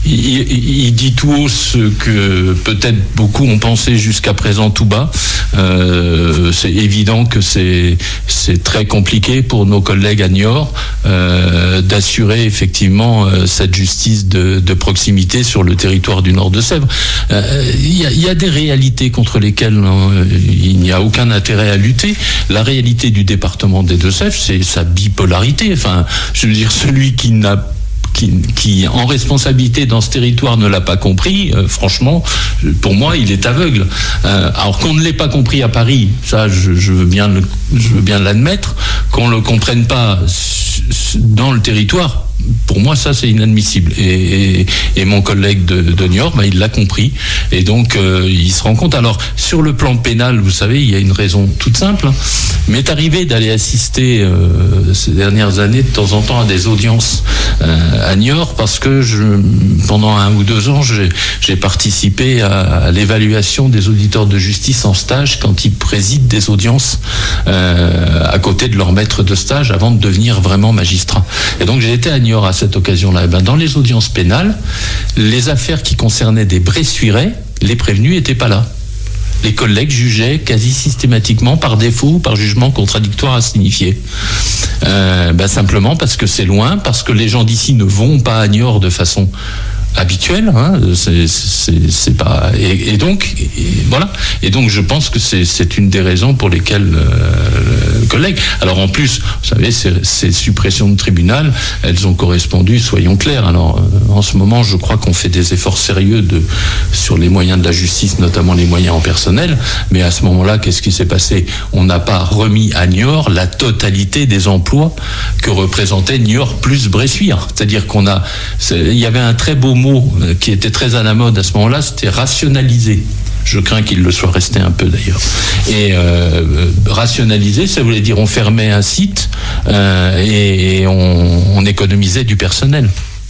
il, il dit tout haut ce que peut-être beaucoup ont pensé jusqu'à présent tout bas. Euh, c'est évident que c'est, c'est très compliqué pour nos collègues à Niort euh, d'assurer effectivement euh, cette justice de, de proximité sur le territoire du Nord de Sèvres. Euh, il y a, il y a des réalités contre lesquelles euh, il n'y a aucun intérêt à lutter. La réalité du département des Deux-Sèvres, c'est sa bipolarité. Enfin, je veux dire, celui qui n'a Qui, qui en responsabilité dans ce territoire ne l'a pas compris, euh, franchement, pour moi, il est aveugle. Euh, alors qu'on ne l'ait pas compris à Paris, ça, je, je veux bien, le, je veux bien l'admettre. Qu'on le comprenne pas dans le territoire, pour moi, ça, c'est inadmissible. Et, et, et mon collègue de, de Niort, bah, il l'a compris. Et donc, euh, il se rend compte. Alors, sur le plan pénal, vous savez, il y a une raison toute simple. Hein. M'est arrivé d'aller assister euh, ces dernières années, de temps en temps, à des audiences euh, à Niort, parce que je, pendant un ou deux ans, j'ai, j'ai participé à, à l'évaluation des auditeurs de justice en stage quand ils président des audiences euh, à côté de leur maître de stage avant de devenir vraiment magistrat. Et donc, j'ai été à Niort à cette occasion-là. Et ben, dans les audiences pénales, les affaires qui concernaient des Bressuirais, les prévenus n'étaient pas là. Les collègues jugeaient quasi systématiquement par défaut ou par jugement contradictoire à signifier. Euh, ben simplement parce que c'est loin, parce que les gens d'ici ne vont pas à Niort de façon habituelle, hein, c'est, c'est, c'est pas et, et donc et, voilà et donc je pense que c'est, c'est une des raisons pour lesquelles euh, le collègue. Alors en plus, vous savez, ces, ces suppressions de tribunal, elles ont correspondu, soyons clairs. Alors euh, en ce moment, je crois qu'on fait des efforts sérieux de sur les moyens de la justice, notamment les moyens en personnel. Mais à ce moment-là, qu'est-ce qui s'est passé ? On n'a pas remis à Niort la totalité des emplois que représentait Niort plus Bressuire. C'est-à-dire qu'on a, il y avait un très beau mot qui était très à la mode à ce moment-là, c'était rationaliser. Je crains qu'il le soit resté un peu d'ailleurs. Et euh, rationaliser, ça voulait dire on fermait un site euh, et, et on, on économisait du personnel.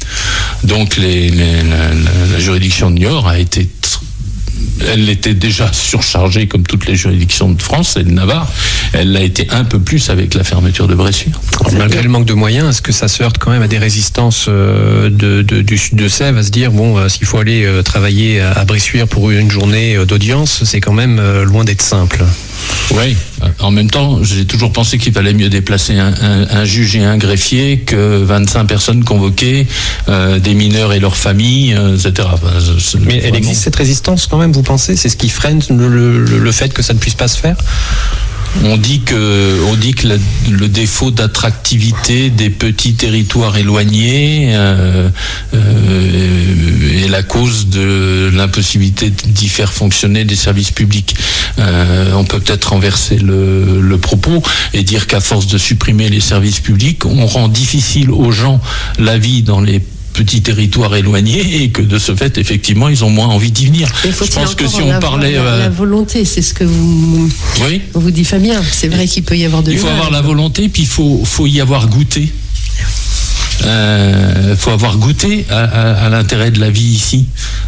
Donc les, les, la, la juridiction de Niort a été elle était déjà surchargée comme toutes les juridictions de France et de Navarre. Elle l'a été un peu plus avec la fermeture de Bressuire. Malgré le manque de moyens, est-ce que ça se heurte quand même à des résistances de, de, du sud de Sèvres à se dire, bon, s'il faut aller travailler à Bressuire pour une journée d'audience, c'est quand même loin d'être simple. Oui, en même temps, j'ai toujours pensé qu'il fallait mieux déplacer un, un, un juge et un greffier que vingt-cinq personnes convoquées, euh, des mineurs et leurs familles, euh, et cetera. Enfin, Mais elle vraiment... existe cette résistance quand même, vous pensez ? C'est ce qui freine le, le, le fait que ça ne puisse pas se faire ? On dit que, on dit que la, le défaut d'attractivité des petits territoires éloignés euh, euh, est la cause de l'impossibilité d'y faire fonctionner des services publics. Euh, on peut peut-être renverser le, le propos et dire qu'à force de supprimer les services publics, on rend difficile aux gens la vie dans les petits territoires éloignés et que de ce fait, effectivement, ils ont moins envie d'y venir. Je pense que si on parlait... La, la volonté, c'est ce que vous, oui. vous dites Fabien. C'est vrai qu'il peut y avoir de Il faut avoir la volonté, puis il faut, faut y avoir goûté. Il euh, faut avoir goûté à, à, à l'intérêt de la vie ici.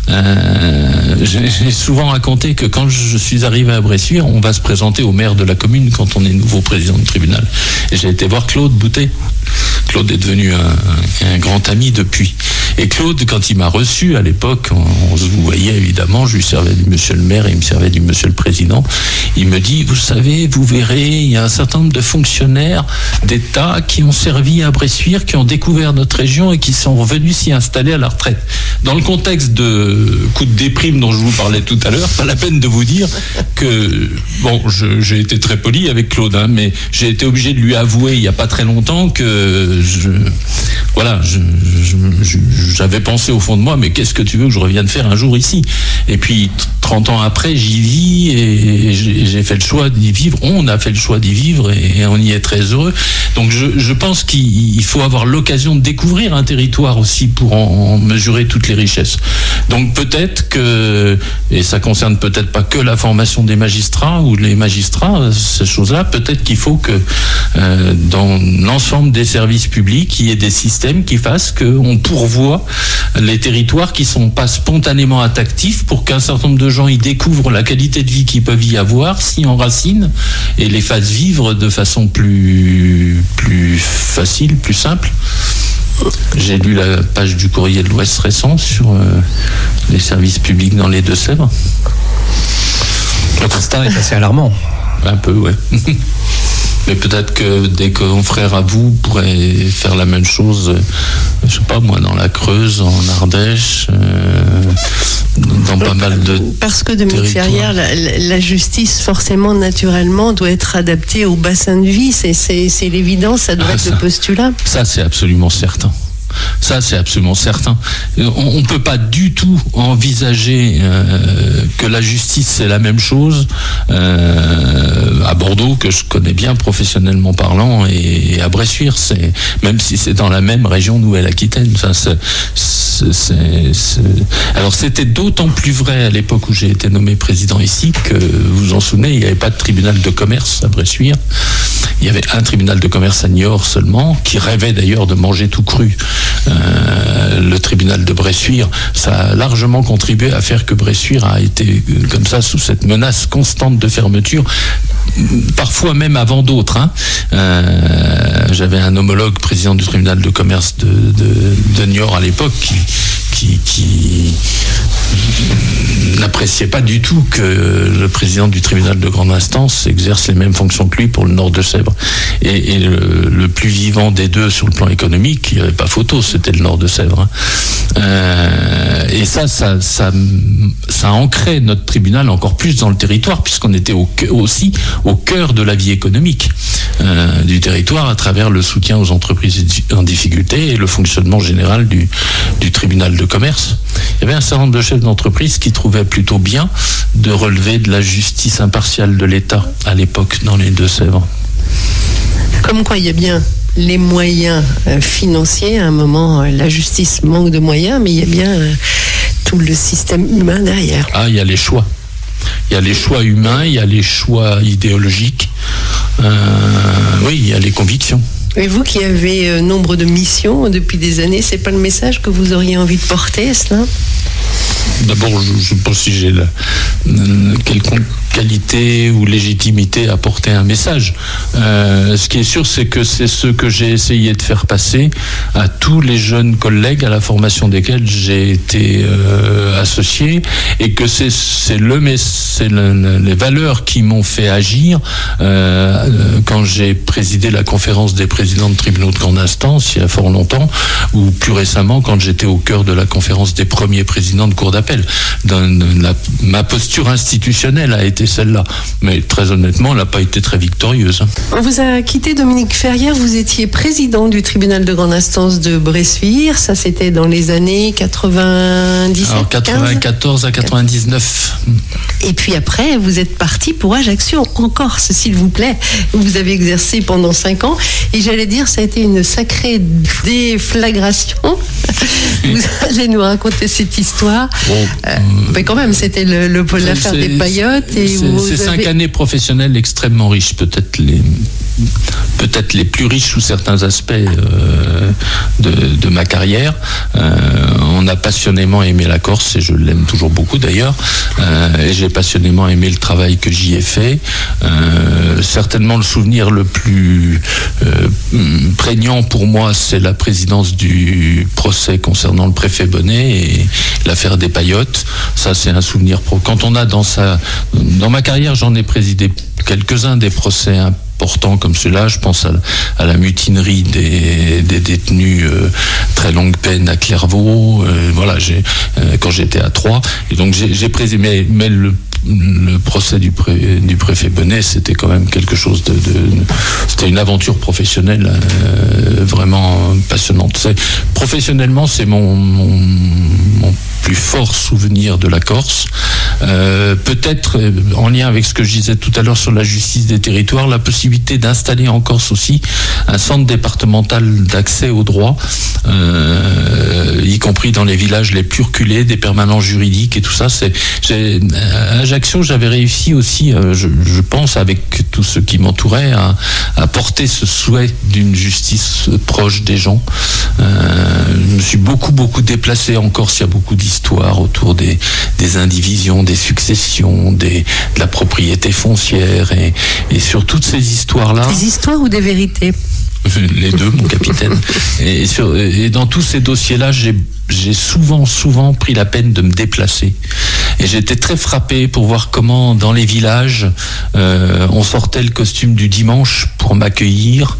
Euh, j'ai, j'ai souvent raconté que quand je suis arrivé à Bressuire, on va se présenter au maire de la commune quand on est nouveau président de tribunal. Et j'ai été voir Claude Boutet. Claude est devenu un, un, un grand ami depuis. Et Claude, quand il m'a reçu à l'époque, on, on se voyait évidemment, je lui servais du monsieur le maire et il me servait du monsieur le président. Il me dit, vous savez, vous verrez, il y a un certain nombre de fonctionnaires d'État qui ont servi à Bressuire, qui ont découvert notre région et qui sont revenus s'y installer à la retraite. Dans le contexte de coup de déprime dont je vous parlais tout à l'heure, pas la peine de vous dire que, bon, je, j'ai été très poli avec Claude, hein, mais j'ai été obligé de lui avouer il n'y a pas très longtemps que je, voilà, je, je, je, j'avais pensé au fond de moi, mais qu'est-ce que tu veux que je revienne faire un jour ici? Et puis, trente ans après, j'y vis et j'ai, j'ai fait le choix d'y vivre. On a fait le choix d'y vivre et, et on y est très heureux. Donc, je, je pense qu'il faut avoir l'occasion de découvrir un territoire aussi pour en, en mesurer toutes les richesses. Donc, peut-être que, et ça concerne peut-être pas que la formation des magistrats ou les magistrats, ces choses-là, peut-être qu'il faut que euh, dans l'ensemble des services publics, il y ait des systèmes qui fassent qu'on pourvoit les territoires qui sont pas spontanément attractifs pour qu'un certain nombre de gens y découvrent la qualité de vie qu'ils peuvent y avoir, s'y enracinent et les fassent vivre de façon plus, plus facile, plus simple. J'ai lu la page du Courrier de l'Ouest récent sur euh, les services publics dans les Deux-Sèvres. Le constat est assez alarmant. Un peu, ouais. Mais peut-être que des confrères à vous pourraient faire la même chose, je sais pas moi, dans la Creuse, en Ardèche, euh, dans pas mal de Parce que Dominique Ferrière, la, la justice, forcément, naturellement, doit être adaptée au bassin de vie. C'est, c'est, c'est l'évidence, ça doit ah, être ça, le postulat. Ça, c'est absolument certain. Ça, c'est absolument certain. On ne peut pas du tout envisager euh, que la justice, c'est la même chose euh, à Bordeaux, que je connais bien professionnellement parlant, et, et à Bressuire, c'est, même si c'est dans la même région Nouvelle-Aquitaine. Ça, c'est, c'est, c'est, c'est... Alors, c'était d'autant plus vrai à l'époque où j'ai été nommé président ici que, vous vous en souvenez, il n'y avait pas de tribunal de commerce à Bressuire. Il y avait un tribunal de commerce à Niort seulement, qui rêvait d'ailleurs de manger tout cru. Euh, le tribunal de Bressuire, ça a largement contribué à faire que Bressuire a été euh, comme ça sous cette menace constante de fermeture, parfois même avant d'autres. Hein. Euh, j'avais un homologue président du tribunal de commerce de, de, de Niort à l'époque qui, qui, qui n'appréciait pas du tout que le président du tribunal de grande instance exerce les mêmes fonctions que lui pour le Nord de Sèvres. Et, et le, le plus vivant des deux sur le plan économique, il n'y avait pas photo, c'était le Nord de Sèvres. Hein. Euh, et ça, ça, ça, ça ancrait notre tribunal encore plus dans le territoire, puisqu'on était au, aussi au cœur de la vie économique euh, du territoire à travers le soutien aux entreprises en difficulté et le fonctionnement général du, du tribunal de commerce. Il y avait un certain nombre de chefs d'entreprise qui trouvaient plutôt bien de relever de la justice impartiale de l'État à l'époque dans les Deux-Sèvres. Comme quoi, il y a bien les moyens euh, financiers. À un moment, euh, la justice manque de moyens, mais il y a bien euh, tout le système humain derrière. Ah, il y a les choix. Il y a les choix humains, il y a les choix idéologiques. Euh, oui, il y a les convictions. Et vous qui avez euh, nombre de missions depuis des années, c'est pas le message que vous auriez envie de porter, cela ? D'abord, je ne sais pas si j'ai la, euh, quelconque qualité ou légitimité à porter un message. Euh, ce qui est sûr, c'est que c'est ce que j'ai essayé de faire passer à tous les jeunes collègues à la formation desquels j'ai été euh, associé, et que c'est, c'est, le, c'est le, les valeurs qui m'ont fait agir euh, quand j'ai présidé la conférence des présidents de tribunaux de grande instance il y a fort longtemps, ou plus récemment quand j'étais au cœur de la conférence des premiers présidents de cour d'appel. Dans la, ma posture institutionnelle a été été celle-là. Mais très honnêtement, elle n'a pas été très victorieuse. On vous a quitté, Dominique Ferrière, vous étiez président du tribunal de grande instance de Bressuire, ça c'était dans les années quatre-vingt-dix-sept. Alors quatre-vingt-quatorze à quatre-vingt-dix-neuf. Et puis après, vous êtes parti pour Ajaccio, en Corse, s'il vous plaît. Vous avez exercé pendant cinq ans, et j'allais dire, ça a été une sacrée déflagration. Vous allez nous raconter cette histoire. Bon, euh, mais quand même, c'était le, le, l'affaire des paillotes. Et c'est, c'est cinq avez... années professionnelles extrêmement riches, peut-être les, peut-être les plus riches sous certains aspects euh, de, de ma carrière. Euh, on a passionnément aimé la Corse, et je l'aime toujours beaucoup d'ailleurs. Euh, et j'ai passionnément aimé le travail que j'y ai fait. Euh, certainement le souvenir le plus euh, prégnant pour moi, c'est la présidence du procès concernant le préfet Bonnet et l'affaire des paillotes. Ça, c'est un souvenir pro. Quand on a dans sa, dans ma carrière, j'en ai présidé quelques-uns des procès importants comme ceux-là. Je pense à, à la mutinerie des, des détenus euh, très longue peine à Clairvaux. Euh, voilà, j'ai, euh, quand j'étais à Troyes. Et donc j'ai, j'ai présidé, mais, mais le Le procès du, pré, du préfet Bonnet, c'était quand même quelque chose de, de c'était une aventure professionnelle euh, vraiment passionnante. C'est, professionnellement, c'est mon, mon, mon plus fort souvenir de la Corse. Euh, peut-être euh, en lien avec ce que je disais tout à l'heure sur la justice des territoires, la possibilité d'installer en Corse aussi un centre départemental d'accès au droit, euh, y compris dans les villages les plus reculés, des permanents juridiques et tout ça. C'est, j'ai, à Ajaccio, j'avais réussi aussi, euh, je, je pense, avec tout ce qui m'entourait, à, à porter ce souhait d'une justice proche des gens. Euh, je me suis beaucoup, beaucoup déplacé en Corse. Il y a beaucoup d'histoires autour des, des indivisions, des successions, des, de la propriété foncière, et, et sur toutes ces histoires-là... Des histoires ou des vérités ? Les deux, mon capitaine. Et, sur, et dans tous ces dossiers-là, j'ai, j'ai souvent, souvent pris la peine de me déplacer. Et j'étais très frappé pour voir comment, dans les villages, euh, on sortait le costume du dimanche pour m'accueillir,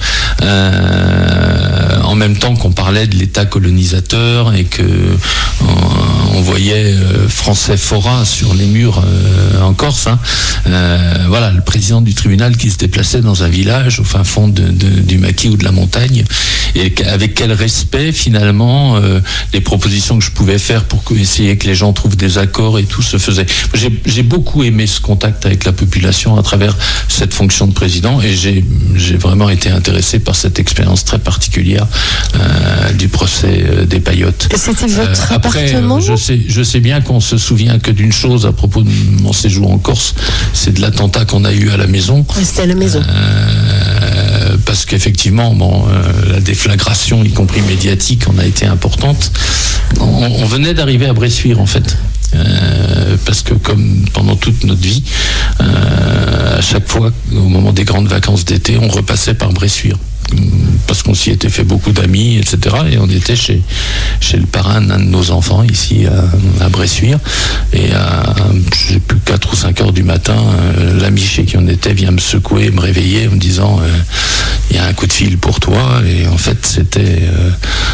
euh, en même temps qu'on parlait de l'État colonisateur et que on, on voyait euh, français forain sur les murs euh, en Corse. Hein. Euh, voilà, le président du tribunal qui se déplaçait dans un village au fin fond de, de, du maquis ou de la montagne, et avec quel respect finalement euh, les propositions que je pouvais faire pour essayer que les gens trouvent des accords et tout se faisait. J'ai, j'ai beaucoup aimé ce contact avec la population à travers cette fonction de président, et j'ai, j'ai vraiment été intéressé par cette expérience très particulière euh, du procès euh, des paillotes. C'était votre euh, après, appartement ? je sais, je sais bien qu'on se souvient que d'une chose à propos de mon séjour en Corse, c'est de l'attentat qu'on a eu à la maison. C'était à la maison. Euh, parce qu'effectivement, bon, euh, la déflagration, y compris médiatique, en a été importante. On, on venait d'arriver à Bressuire, en fait. Euh, parce que comme pendant toute notre vie, euh, à chaque fois, au moment des grandes vacances d'été, on repassait par Bressuire. Parce qu'on s'y était fait beaucoup d'amis, et cetera. Et on était chez, chez le parrain d'un de nos enfants, ici à, à Bressuire. Et à, je sais plus, quatre ou cinq heures du matin, euh, l'ami chez qui on était vient me secouer, me réveiller en me disant euh, il y a un coup de fil pour toi. Et en fait, c'était euh,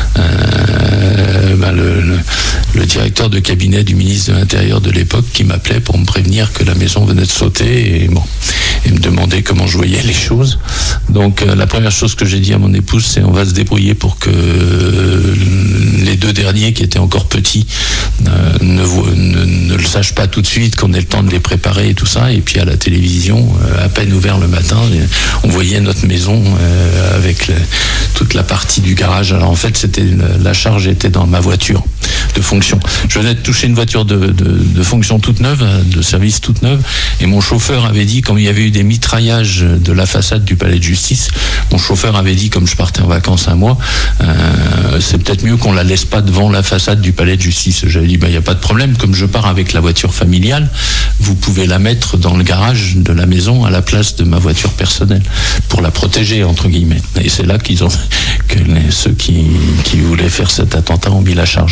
euh, ben le, le, le directeur de cabinet du ministre de l'Intérieur de l'époque qui m'appelait pour me prévenir que la maison venait de sauter, et bon, et me demander comment je voyais les choses. Donc euh, la première chose que j'ai dit à mon épouse, c'est on va se débrouiller pour que euh, les deux derniers qui étaient encore petits euh, ne, ne, ne le sachent pas tout de suite, qu'on ait le temps de les préparer et tout ça. Et puis à la télévision, euh, à peine ouvert le matin, on voyait notre maison euh, avec le, toute la partie du garage. Alors en fait, c'était la charge était dans ma voiture de fonction. Je venais de toucher une voiture de, de, de fonction toute neuve, de service toute neuve, et mon chauffeur avait dit, comme il y avait eu des mitraillages de la façade du palais de justice, mon chauffeur avait dit, comme je partais en vacances un mois, euh, c'est peut-être mieux qu'on la laisse pas devant la façade du palais de justice. J'avais dit, bah, il n'y a pas de problème, comme je pars avec la voiture familiale, vous pouvez la mettre dans le garage de la maison à la place de ma voiture personnelle, pour la protéger, entre guillemets. Et c'est là qu'ils ont, que les, ceux qui, qui voulaient faire cet attentat ont mis la charge.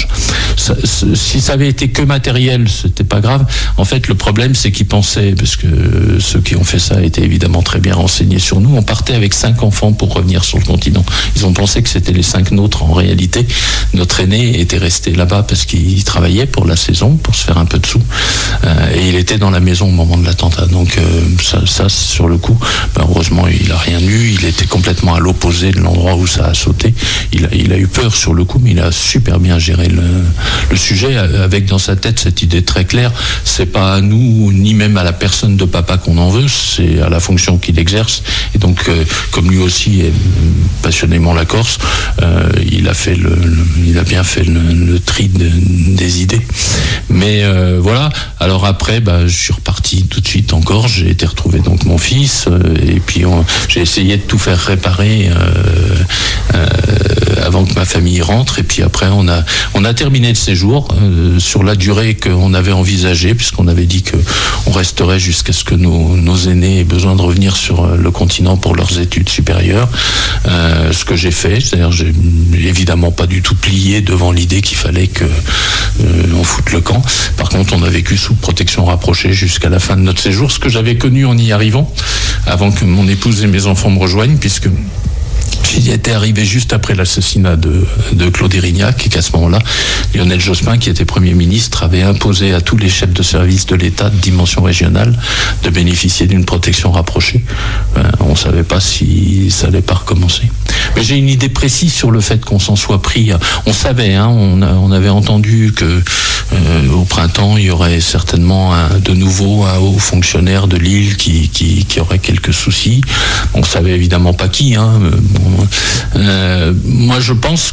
ça, si ça avait été que matériel, c'était pas grave. En fait, le problème, c'est qu'ils pensaient, parce que ceux qui ont fait ça étaient évidemment très bien renseignés sur nous, on partait avec cinq enfants pour revenir sur le continent. Ils ont pensé que c'était les cinq nôtres. En réalité, notre aîné était resté là-bas parce qu'il travaillait pour la saison, pour se faire un peu de sous, euh, et il était dans la maison au moment de l'attentat. Donc euh, ça, ça, sur le coup, ben, heureusement, il a rien eu. Il était complètement à l'opposé de l'endroit où ça a sauté. Il a, il a eu peur sur le coup, mais il a super bien géré le, le sujet, avec dans sa tête cette idée très claire. C'est pas à nous, ni même à la personne de papa qu'on en veut, c'est à la fonction qu'il exerce. Et donc, euh, comme lui aussi aime passionnément la Corse, euh, il a fait le, le, il a bien fait le, le tri de, des idées. Mais euh, voilà. Alors après, bah, je suis reparti tout de suite en Corse. J'ai été retrouver donc mon fils, euh, et puis on, j'ai essayé de tout faire réparer euh, euh, avant que ma famille rentre. Et puis après, on a, on a terminé le séjour euh, sur la durée qu'on avait envisagée, puisqu'on avait dit que on resterait jusqu'à ce que nos, nos aînés aient besoin de revenir sur le continent pour leurs études supérieures. Euh, ce que j'ai fait, c'est-à-dire j'ai évidemment pas du tout plié devant l'idée qu'il fallait que euh, on foute le camp. Par contre, on a vécu sous protection rapprochée jusqu'à la fin de notre séjour, ce que j'avais connu en y arrivant, avant que mon épouse et mes enfants me rejoignent, puisque j'y étais arrivé juste après l'assassinat de, de Claude Érignac, et qu'à ce moment-là, Lionel Jospin, qui était Premier ministre, avait imposé à tous les chefs de service de l'État de dimension régionale de bénéficier d'une protection rapprochée. Euh, on ne savait pas si ça allait pas recommencer. Mais j'ai une idée précise sur le fait qu'on s'en soit pris. On savait, hein, on, a, on avait entendu que euh, au printemps, il y aurait certainement un, de nouveau un haut fonctionnaire de Lille qui, qui, qui aurait quelques soucis. On savait évidemment pas qui, hein. Bon, euh, moi, je pense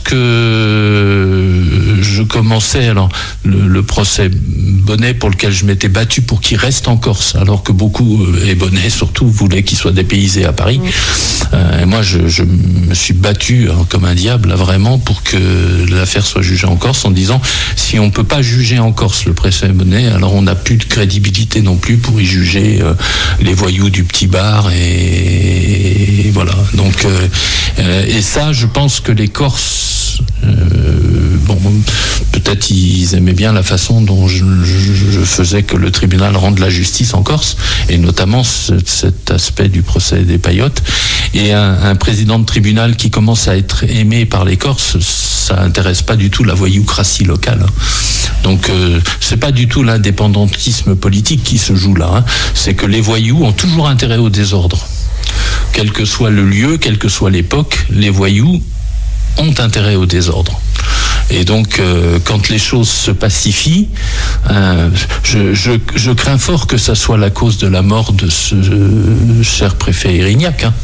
que je commençais, alors, le, le procès Bonnet, pour lequel je m'étais battu pour qu'il reste en Corse, alors que beaucoup, et Bonnet surtout, voulaient qu'il soit dépaysé à Paris. Oui. Euh, et moi, je, je me suis battu hein, comme un diable, là, vraiment, pour que l'affaire soit jugée en Corse, en disant, si on peut pas juger en Corse le procès Bonnet, alors on n'a plus de crédibilité non plus pour y juger euh, les voyous du petit bar, et, et voilà. Donc, euh, euh, et ça, je pense que les Corses, euh, bon, peut-être ils aimaient bien la façon dont je, je, je faisais que le tribunal rende la justice en Corse, et notamment ce, cet aspect du procès des Paillotes. Et un, un président de tribunal qui commence à être aimé par les Corses, ça intéresse pas du tout la voyoucratie locale. Donc euh, c'est pas du tout l'indépendantisme politique qui se joue là, hein. C'est que les voyous ont toujours intérêt au désordre. Quel que soit le lieu, quelle que soit l'époque, les voyous ont intérêt au désordre. Et donc, euh, quand les choses se pacifient, euh, je, je, je crains fort que ça soit la cause de la mort de ce euh, cher préfet Érignac, hein.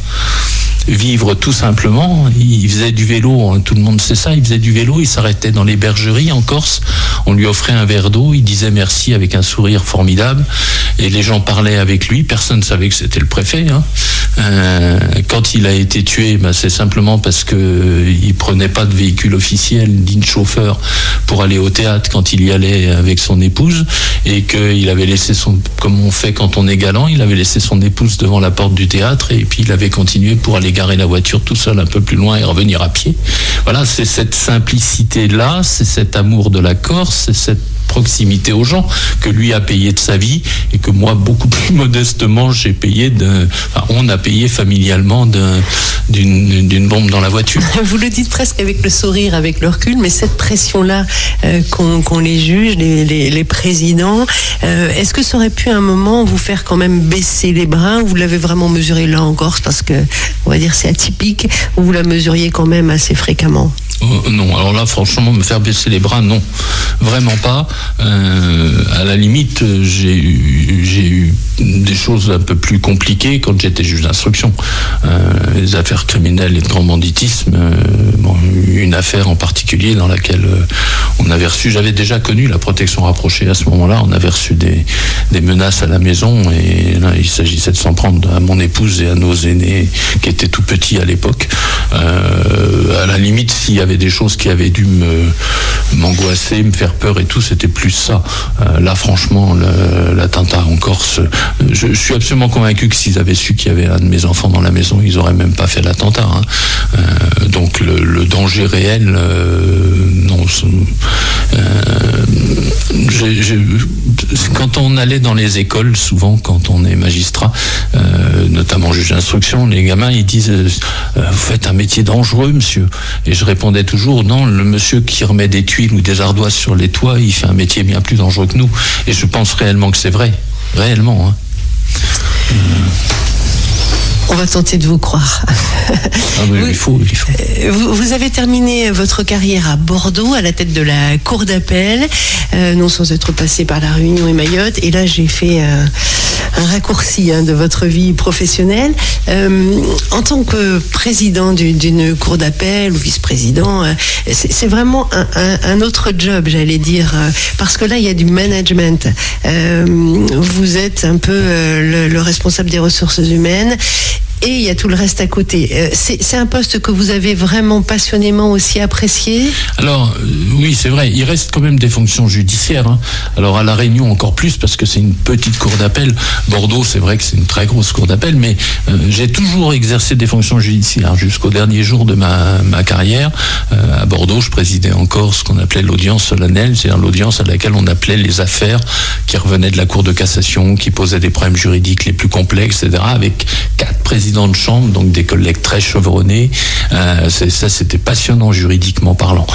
Vivre tout simplement, il faisait du vélo, hein, tout le monde sait ça, il faisait du vélo, il s'arrêtait dans les bergeries en Corse, on lui offrait un verre d'eau, il disait merci avec un sourire formidable, et les gens parlaient avec lui, personne ne savait que c'était le préfet, hein. Euh, quand il a été tué, ben c'est simplement parce que euh, il prenait pas de véhicule officiel ni de chauffeur pour aller au théâtre quand il y allait avec son épouse, et qu'il avait laissé son, comme on fait quand on est galant, il avait laissé son épouse devant la porte du théâtre, et puis il avait continué pour aller garer la voiture tout seul un peu plus loin et revenir à pied. Voilà, c'est cette simplicité-là, c'est cet amour de la Corse, c'est cette proximité aux gens que lui a payé de sa vie, et que moi, beaucoup plus modestement, j'ai payé de, enfin, on a payé familialement de, d'une, d'une bombe dans la voiture. Vous le dites presque avec le sourire, avec le recul, mais cette pression-là euh, qu'on, qu'on les juge, les, les, les présidents, euh, est-ce que ça aurait pu à un moment vous faire quand même baisser les bras? Vous l'avez vraiment mesuré là en Corse, parce que, on va dire, c'est atypique, ou vous la mesuriez quand même assez fréquemment? Euh, non, alors là, franchement, me faire baisser les bras, non, vraiment pas. Euh, à la limite, j'ai eu, j'ai eu des choses un peu plus compliquées quand j'étais juge d'instruction. Euh, les affaires criminelles et de grand banditisme, euh, bon, une affaire en particulier dans laquelle euh, on avait reçu, j'avais déjà connu la protection rapprochée à ce moment-là, on avait reçu des, des menaces à la maison, et là, il s'agissait de s'en prendre à mon épouse et à nos aînés qui étaient tout petits à l'époque. Euh, à la limite, s'il y avait des choses qui avaient dû me, m'angoisser, me faire peur et tout, c'était plus ça. Euh, là, franchement, le, l'attentat en Corse, je, je suis absolument convaincu que s'ils avaient su qu'il y avait un de mes enfants dans la maison, ils n'auraient même pas fait l'attentat, hein. Euh, donc le, le danger réel, euh, non. Euh, j'ai, j'ai, quand on allait dans les écoles, souvent quand on est magistrat, euh, notamment juge d'instruction, les gamins ils disent euh, vous faites un métier dangereux, monsieur. Et je répondais toujours non, le monsieur qui remet des tuiles ou des ardoises sur les toits, il fait un métier bien plus dangereux que nous. Et je pense réellement que c'est vrai, réellement. Hein. Euh... On va tenter de vous croire. Ah oui, vous, il faut, il faut. Vous, vous avez terminé votre carrière à Bordeaux, à la tête de la cour d'appel, euh, non sans être passé par la Réunion et Mayotte. Et là, j'ai fait euh, un raccourci hein, de votre vie professionnelle. Euh, en tant que président d'une, d'une cour d'appel ou vice-président, euh, c'est, c'est vraiment un, un, un autre job, j'allais dire, euh, parce que là, il y a du management. Euh, vous êtes un peu euh, le, le responsable des ressources humaines. Et il y a tout le reste à côté. C'est, c'est un poste que vous avez vraiment passionnément aussi apprécié ? Alors, euh, oui, c'est vrai. Il reste quand même des fonctions judiciaires. Hein. Alors, à La Réunion, encore plus, parce que c'est une petite cour d'appel. Bordeaux, c'est vrai que c'est une très grosse cour d'appel, mais euh, j'ai toujours exercé des fonctions judiciaires jusqu'au dernier jour de ma, ma carrière. Euh, à Bordeaux, je présidais encore ce qu'on appelait l'audience solennelle, c'est-à-dire l'audience à laquelle on appelait les affaires qui revenaient de la Cour de cassation, qui posaient des problèmes juridiques les plus complexes, et cetera, avec quatre présidents de chambre, donc des collègues très chevronnés. Euh, c'est, ça, c'était passionnant juridiquement parlant.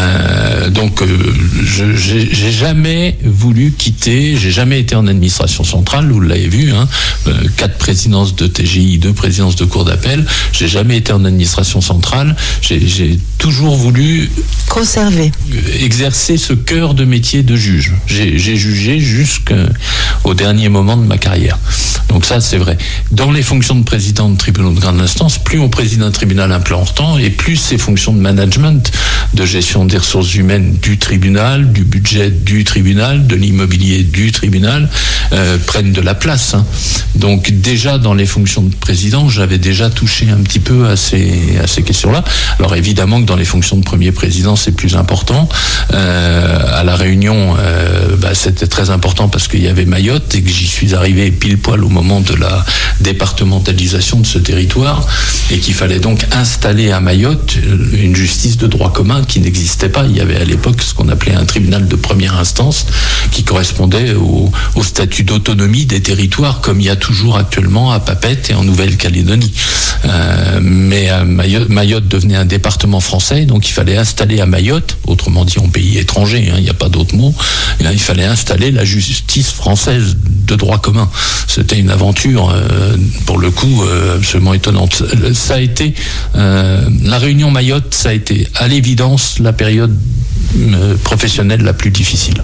Euh, donc, euh, je, j'ai, j'ai jamais voulu quitter, j'ai jamais été en administration centrale, vous l'avez vu, hein, euh, quatre présidences de T G I, deux présidences de cour d'appel. J'ai jamais été en administration centrale. J'ai, j'ai toujours voulu conserver, exercer ce cœur de métier de juge. J'ai, j'ai jugé jusqu'au dernier moment de ma carrière. Donc ça, c'est vrai. Dans les fonctions de président de tribunal de grande instance, plus on préside un tribunal important et plus ses fonctions de management, de gestion des ressources humaines du tribunal, du budget du tribunal, de l'immobilier du tribunal, euh, prennent de la place. Hein. Donc déjà dans les fonctions de président, j'avais déjà touché un petit peu à ces, à ces questions-là. Alors évidemment que dans les fonctions de premier président, c'est plus important. Euh, à La Réunion, euh, bah, c'était très important parce qu'il y avait Mayotte et que j'y suis arrivé pile poil au moment de la départementalisation de ce territoire et qu'il fallait donc installer à Mayotte une justice de droit commun qui n'existait pas. Il y avait à l'époque ce qu'on appelait un tribunal de première instance qui correspondait au, au statut d'autonomie des territoires comme il y a toujours actuellement à Papeete et en Nouvelle-Calédonie. Euh, mais à Mayotte, Mayotte devenait un département français, donc il fallait installer à Mayotte, autrement dit en pays étranger, hein, il n'y a pas d'autre mot, et là, il fallait installer la justice française de droit commun. C'était une aventure, euh, pour le coup, euh, absolument étonnante. Ça a été, euh, la Réunion Mayotte, ça a été à l'évidence la période euh, professionnelle la plus difficile.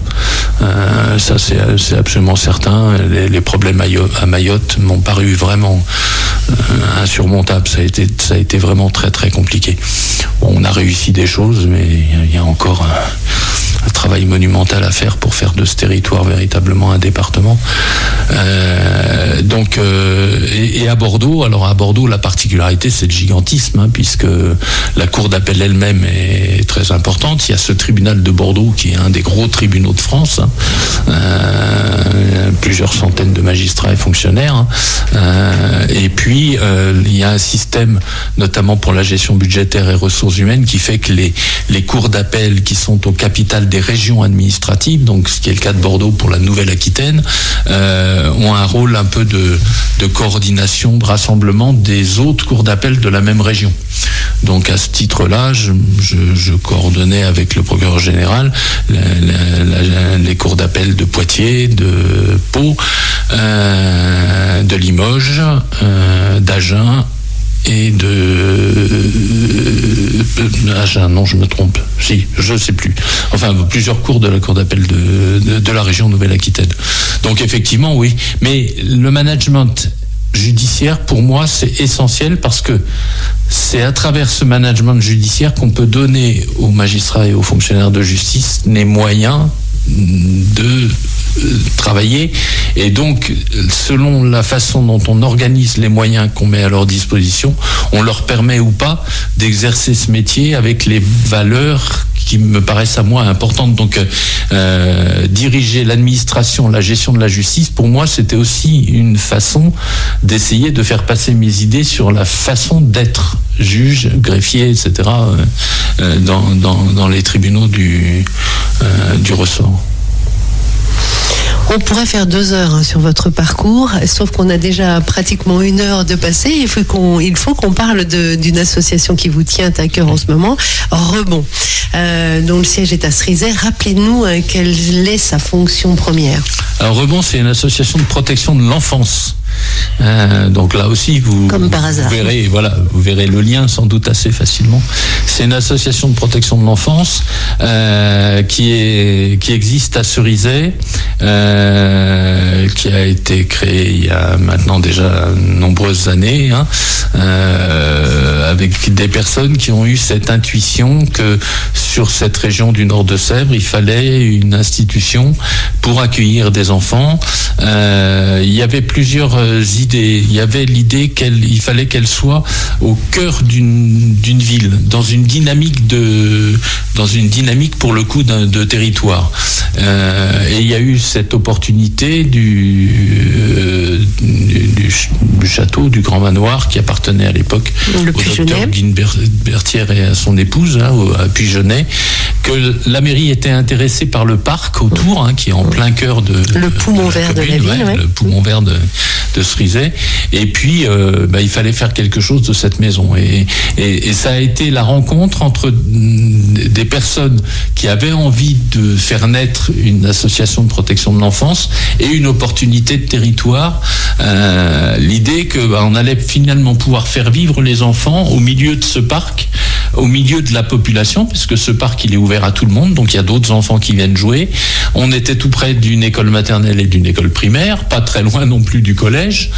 Euh, ça, c'est, c'est absolument certain. Les, les problèmes à Mayotte m'ont paru vraiment euh, insurmontables. Ça a été, ça a été vraiment très très compliqué. Bon, on a réussi des choses, mais il y a encore un, un travail monumental à faire pour faire de ce territoire véritablement un département. Euh, donc, euh, et, et à Bordeaux, alors à Bordeaux, la particularité, c'est le gigantisme, hein, puisque la cour d'appel elle-même est très importante. Il y a ce tribunal de Bordeaux qui est un des gros tribunaux de France, hein, euh, plusieurs centaines de magistrats et fonctionnaires. Hein, euh, et puis, euh, il y a un système, notamment pour la gestion budgétaire et ressources humaines, qui fait que les, les cours d'appel qui sont au capital des régions administratives, donc ce qui est le cas de Bordeaux pour la Nouvelle-Aquitaine, euh, ont un rôle un peu de, de coordination, de rassemblement des autres cours d'appel de la même région. Donc à ce titre-là, je, je, je coordonnais avec le procureur général la, la, la, les cours d'appel de Poitiers, de Pau, euh, de Limoges, euh, d'Agen et de euh, Agen, non, je me trompe. Si, je ne sais plus. Enfin, plusieurs cours de la cour d'appel de, de, de la région Nouvelle-Aquitaine. Donc effectivement, oui. Mais le management judiciaire, pour moi, c'est essentiel parce que c'est à travers ce management judiciaire qu'on peut donner aux magistrats et aux fonctionnaires de justice les moyens de travailler, et donc selon la façon dont on organise les moyens qu'on met à leur disposition, on leur permet ou pas d'exercer ce métier avec les valeurs qui me paraissent à moi importantes. Donc euh, diriger l'administration, la gestion de la justice, pour moi c'était aussi une façon d'essayer de faire passer mes idées sur la façon d'être juges, greffiers, et cetera, euh, dans, dans, dans les tribunaux du, euh, du ressort. On pourrait faire deux heures hein, sur votre parcours, sauf qu'on a déjà pratiquement une heure de passé. Il faut qu'on, il faut qu'on parle de, d'une association qui vous tient à cœur en ce moment, Rebond, euh, dont le siège est à Cerizay. Rappelez-nous hein, quelle est sa fonction première. Alors Rebond, c'est une association de protection de l'enfance. Euh, donc là aussi, vous, Comme par hasard. vous verrez, voilà, vous verrez le lien sans doute assez facilement. C'est une association de protection de l'enfance euh, qui est qui existe à Cerizay, euh, qui a été créée il y a maintenant déjà nombreuses années, hein, euh, avec des personnes qui ont eu cette intuition que sur cette région du nord de Sèvres, il fallait une institution pour accueillir des enfants. Euh, il y avait plusieurs idées. Il y avait l'idée qu'il fallait qu'elle soit au cœur d'une, d'une ville, dans une dynamique de, dans une dynamique pour le coup d'un, de territoire. Euh, et il y a eu cette opportunité du, euh, du, du château, du Grand Manoir, qui appartenait à l'époque le au docteur Guine Bertière et à son épouse, hein, à Puigenay, que la mairie était intéressée par le parc autour, hein, qui est en plein cœur de le poumon vert de la ville, ouais, ouais. le poumon vert de, de Cerizay. Et puis, euh, bah, il fallait faire quelque chose de cette maison. Et, et, et ça a été la rencontre entre des personnes qui avaient envie de faire naître une association de protection de l'enfance et une opportunité de territoire. Euh, l'idée que bah, on allait finalement pouvoir faire vivre les enfants au milieu de ce parc, au milieu de la population, puisque ce parc il est ouvert à tout le monde, donc il y a d'autres enfants qui viennent jouer. On était tout près d'une école maternelle et d'une école primaire, pas très loin non plus du collège.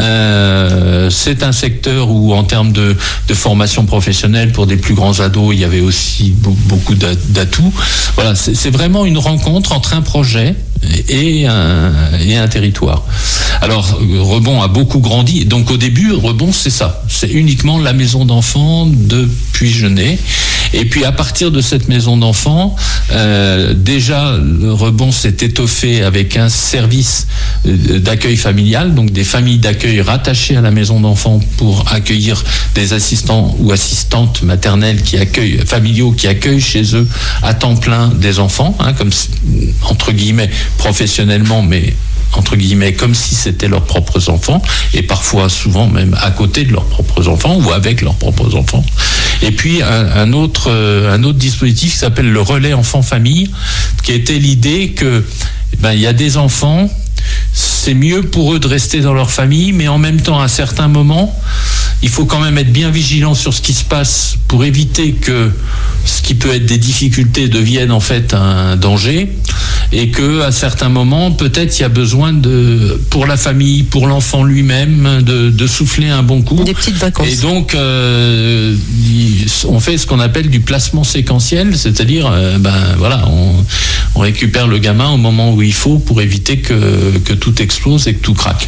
Euh, c'est un secteur où, en termes de, de formation professionnelle pour des plus grands ados, il y avait aussi beaucoup d'atouts. Voilà, c'est, c'est vraiment une rencontre entre un projet et un, et un territoire. Alors, Rebond a beaucoup grandi. Donc, au début, Rebond, c'est ça. C'est uniquement la maison d'enfants de Puigenay. Et puis, à partir de cette maison d'enfants, euh, déjà, le Rebond s'est étoffé avec un service d'accueil familial, donc des familles d'accueil rattachées à la maison d'enfants pour accueillir des assistants ou assistantes maternelles qui accueillent, familiaux qui accueillent chez eux à temps plein des enfants, hein, comme entre guillemets professionnellement, mais entre guillemets, comme si c'était leurs propres enfants, et parfois, souvent même à côté de leurs propres enfants ou avec leurs propres enfants. Et puis un, un autre euh, un autre dispositif qui s'appelle le relais enfant-famille, qui était l'idée que ben il y a des enfants, c'est mieux pour eux de rester dans leur famille, mais en même temps, à certains moments, il faut quand même être bien vigilant sur ce qui se passe pour éviter que ce qui peut être des difficultés devienne en fait un danger, et que à certains moments, peut-être il y a besoin de, pour la famille, pour l'enfant lui-même, de, de souffler un bon coup. Des petites vacances. Et donc, euh, on fait ce qu'on appelle du placement séquentiel, c'est-à-dire, euh, ben voilà, on, on récupère le gamin au moment où il faut pour éviter que, que tout explose et que tout craque.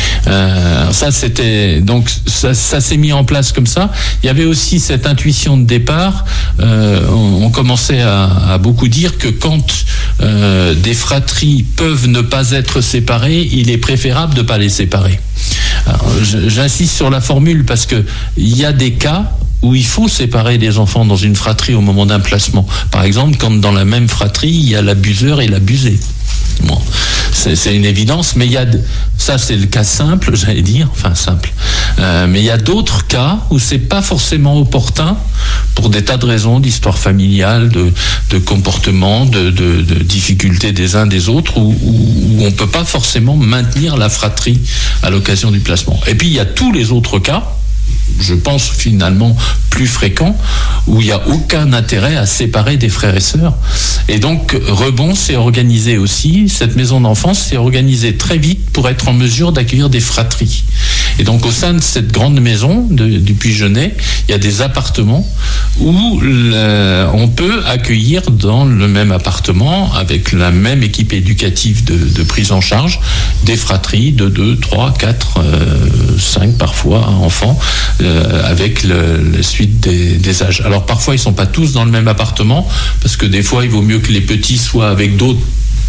Euh, ça c'était donc ça, ça s'est mis en place comme ça. Il y avait aussi cette intuition de départ. Euh, on, on commençait à, à beaucoup dire que quand euh, des fratries peuvent ne pas être séparées, il est préférable de ne pas les séparer. Alors, j'insiste sur la formule parce que il y a des cas où il faut séparer des enfants dans une fratrie au moment d'un placement. Par exemple, quand dans la même fratrie il y a l'abuseur et l'abusé. Bon, c'est, c'est une évidence, mais il y a ça, c'est le cas simple, j'allais dire, enfin simple. Euh, mais il y a d'autres cas où c'est pas forcément opportun pour des tas de raisons, d'histoire familiale, de, de comportement, de, de, de difficultés des uns des autres, où, où, où on peut pas forcément maintenir la fratrie à l'occasion du placement. Et puis il y a tous les autres cas, je pense finalement plus fréquent, où il n'y a aucun intérêt à séparer des frères et sœurs. Et donc Rebond s'est organisé aussi, cette maison d'enfance s'est organisée très vite pour être en mesure d'accueillir des fratries. Et donc au sein de cette grande maison de, du Puigenay, il y a des appartements où le, on peut accueillir dans le même appartement, avec la même équipe éducative de, de prise en charge, des fratries de deux, trois, quatre, cinq parfois enfants, euh, avec le, la suite des, des âges. Alors parfois ils ne sont pas tous dans le même appartement, parce que des fois il vaut mieux que les petits soient avec d'autres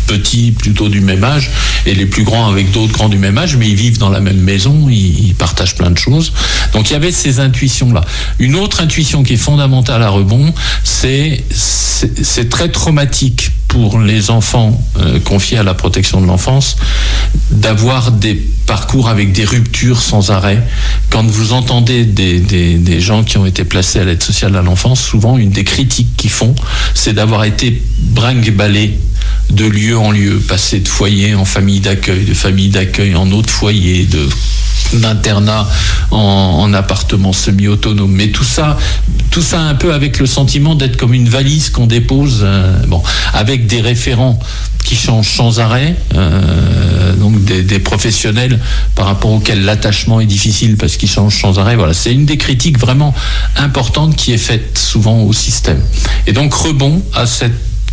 petits plutôt du même âge et les plus grands avec d'autres grands du même âge, mais ils vivent dans la même maison, ils, ils partagent plein de choses. Donc il y avait ces intuitions-là. Une autre intuition qui est fondamentale à Rebond, c'est, c'est, c'est très traumatique pour les enfants euh, confiés à la protection de l'enfance d'avoir des parcours avec des ruptures sans arrêt. Quand vous entendez des, des, des gens qui ont été placés à l'aide sociale à l'enfance, souvent une des critiques qu'ils font, c'est d'avoir été brinque-ballés de lieu en lieu, passé de foyer en famille d'accueil, de famille d'accueil en autre foyer, de d'internat en, en appartement semi-autonome, mais tout ça, tout ça un peu avec le sentiment d'être comme une valise qu'on dépose, euh, bon, avec des référents qui changent sans arrêt, euh, donc des, des professionnels par rapport auxquels l'attachement est difficile parce qu'ils changent sans arrêt. Voilà, c'est une des critiques vraiment importantes qui est faite souvent au système. Et donc Rebond à cette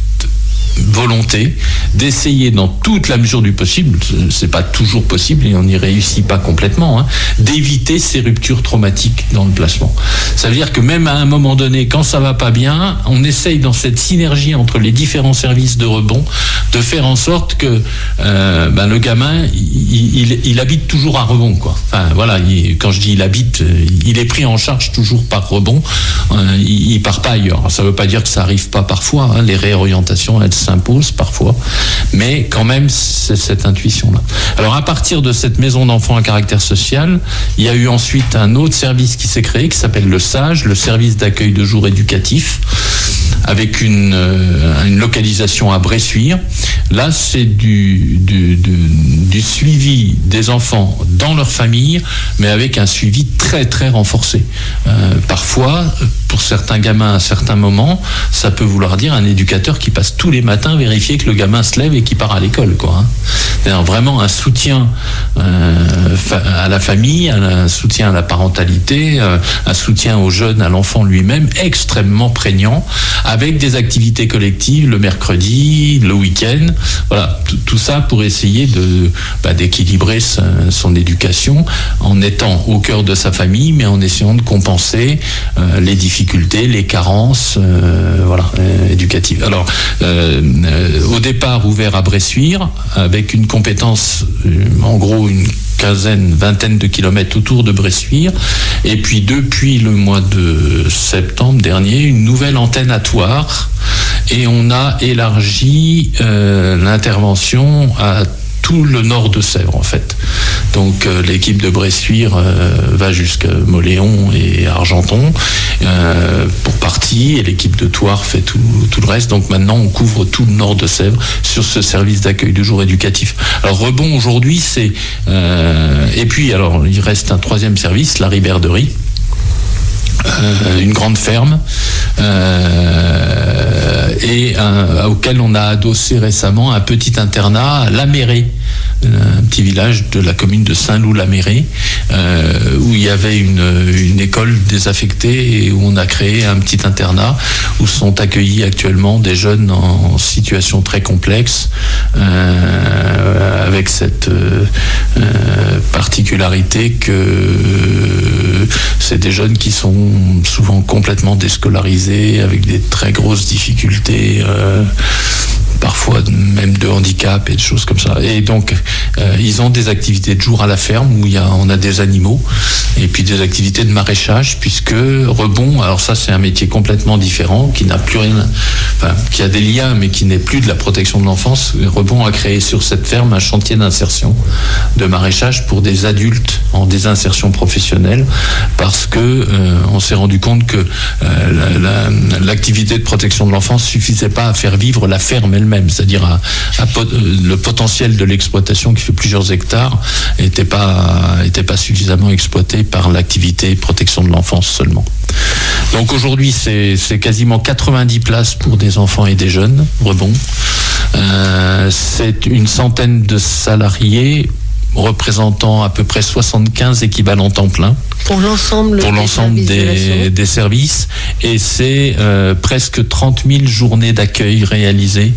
volonté d'essayer dans toute la mesure du possible, c'est pas toujours possible et on n'y réussit pas complètement, hein, d'éviter ces ruptures traumatiques dans le placement. Ça veut dire que même à un moment donné, quand ça va pas bien, on essaye dans cette synergie entre les différents services de Rebond de faire en sorte que euh, ben, le gamin il, il, il habite toujours à Rebond, quoi. Enfin voilà, il, quand je dis il habite, il est pris en charge toujours par Rebond, euh, il, il part pas ailleurs. Alors, ça veut pas dire que ça arrive pas parfois, hein, les réorientations elles s'impose parfois, mais quand même c'est cette intuition-là. Alors à partir de cette maison d'enfants à caractère social, il y a eu ensuite un autre service qui s'est créé qui s'appelle le SAGE, le service d'accueil de jour éducatif, avec une, euh, une localisation à Bressuire. Là, c'est du, du, du, du suivi des enfants dans leur famille, mais avec un suivi très très renforcé. Euh, parfois, pour certains gamins à certains moments, ça peut vouloir dire un éducateur qui passe tous les matins vérifier que le gamin se lève et qui part à l'école, quoi. Hein. C'est-à-dire vraiment un soutien euh, à la famille, un soutien à la parentalité, euh, un soutien aux jeunes, à l'enfant lui-même, extrêmement prégnant, avec des activités collectives le mercredi, le week-end. Voilà, tout, tout ça pour essayer de bah, d'équilibrer sa, son éducation en étant au cœur de sa famille, mais en essayant de compenser euh, les difficultés, les carences, euh, voilà, euh, éducatives. Alors, euh, euh, au départ ouvert à Bressuire, avec une compétence, euh, en gros une quinzaine, vingtaine de kilomètres autour de Bressuire, et puis depuis le mois de septembre dernier, une nouvelle antenne à Thouars, et on a élargi euh, l'intervention à tout le nord de Sèvres en fait. Donc euh, l'équipe de Bressuire euh, va jusqu'à Mauléon et Argenton euh, pour partie, et l'équipe de Thouars fait tout, tout le reste. Donc maintenant on couvre tout le nord de Sèvres sur ce service d'accueil de jour éducatif. Alors Rebond aujourd'hui c'est euh, et puis alors il reste un troisième service, la Ribérderie. Euh, une grande ferme euh, et un, auquel on a adossé récemment un petit internat à Laméré, un petit village de la commune de Saint-Loup-Laméré, euh, où il y avait une, une école désaffectée et où on a créé un petit internat où sont accueillis actuellement des jeunes en situation très complexe, euh, avec cette euh, particularité que euh, c'est des jeunes qui sont souvent complètement déscolarisés, avec des très grosses difficultés, euh, parfois même de handicap et de choses comme ça. Et donc, euh, ils ont des activités de jour à la ferme où il y a, on a des animaux, et puis des activités de maraîchage, puisque Rebond, alors ça c'est un métier complètement différent, qui n'a plus rien, enfin, qui a des liens, mais qui n'est plus de la protection de l'enfance. Rebond a créé sur cette ferme un chantier d'insertion de maraîchage pour des adultes en désinsertion professionnelle, parce que euh, on s'est rendu compte que euh, la, la, l'activité de protection de l'enfance suffisait pas à faire vivre la ferme elle-même, c'est-à-dire à, à pot, le potentiel de l'exploitation qui fait plusieurs hectares n'était pas, était pas suffisamment exploité par l'activité protection de l'enfance seulement. Donc aujourd'hui c'est, c'est quasiment quatre-vingt-dix places pour des enfants et des jeunes, Rebond. Euh, c'est une centaine de salariés représentant à peu près soixante-quinze équivalents temps plein. Pour l'ensemble, pour des, l'ensemble services des, de des services, et c'est euh, presque trente mille journées d'accueil réalisées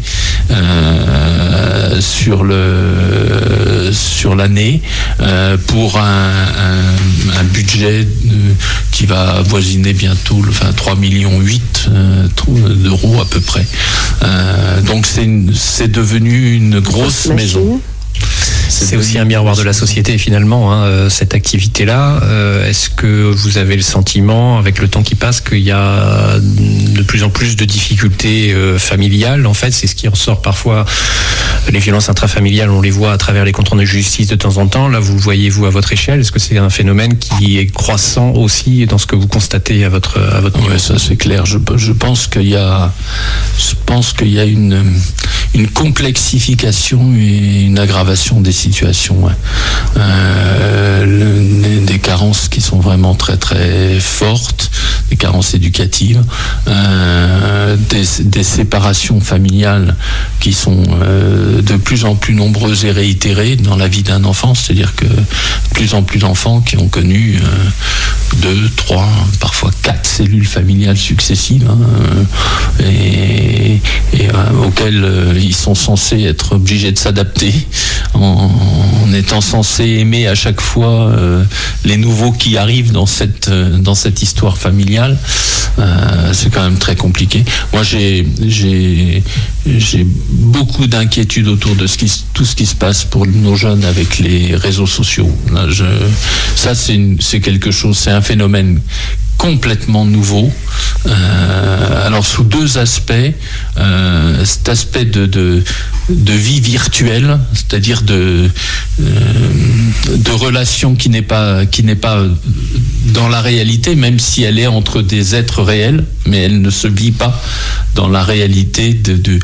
euh, sur le sur l'année euh, pour un, un, un budget qui va avoisiner bientôt enfin trois millions huit euh, d'euros à peu près. Euh, donc c'est une, c'est devenu une grosse maison. C'est aussi un miroir de la société finalement, hein, cette activité-là. Euh, est-ce que vous avez le sentiment, avec le temps qui passe, qu'il y a de plus en plus de difficultés euh, familiales? En fait, c'est ce qui ressort parfois. Les violences intrafamiliales, on les voit à travers les comptes rendus de justice de temps en temps. Là, vous le voyez-vous à votre échelle. Est-ce que c'est un phénomène qui est croissant aussi dans ce que vous constatez à votre à votre niveau? Ouais, ça c'est clair. Je, je pense qu'il y a, je pense qu'il y a une une complexification et une aggravation des situations, ouais. euh, le, des carences qui sont vraiment très très fortes, des carences éducatives, euh, des, des séparations familiales qui sont euh, de plus en plus nombreuses et réitérées dans la vie d'un enfant, c'est-à-dire que de plus en plus d'enfants qui ont connu euh, deux, trois, parfois quatre cellules familiales successives, hein, et, et euh, auxquelles euh, ils sont censés être obligés de s'adapter en, en étant censés aimer à chaque fois euh, les nouveaux qui arrivent dans cette euh, dans cette histoire familiale. Euh, c'est quand même très compliqué. Moi, j'ai j'ai j'ai beaucoup d'inquiétudes autour de ce qui tout ce qui se passe pour nos jeunes avec les réseaux sociaux. Là, je, ça, c'est une, c'est quelque chose, c'est un phénomène complètement nouveau. Euh, alors sous deux aspects, euh, cet aspect de, de de vie virtuelle, c'est-à-dire de euh, de relation qui n'est pas qui n'est pas dans la réalité, même si elle est entre des êtres réels, mais elle ne se vit pas dans la réalité de, de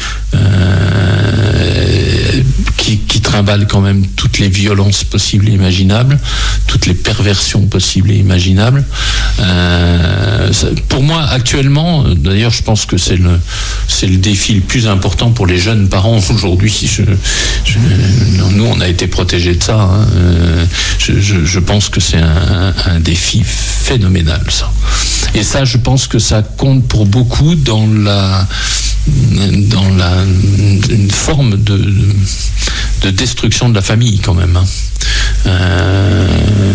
euh, qui, qui trimballe quand même toutes les violences possibles et imaginables, toutes les perversions possibles et imaginables. Euh, pour moi, actuellement, d'ailleurs, je pense que c'est le c'est le défi le plus important pour les jeunes parents aujourd'hui. Je, je, nous, on a été protégés de ça. Hein. Je, je, je pense que c'est un, un défi phénoménal, ça. Et ça, je pense que ça compte pour beaucoup dans la dans la une forme de de destruction de la famille quand même. Hein. Euh,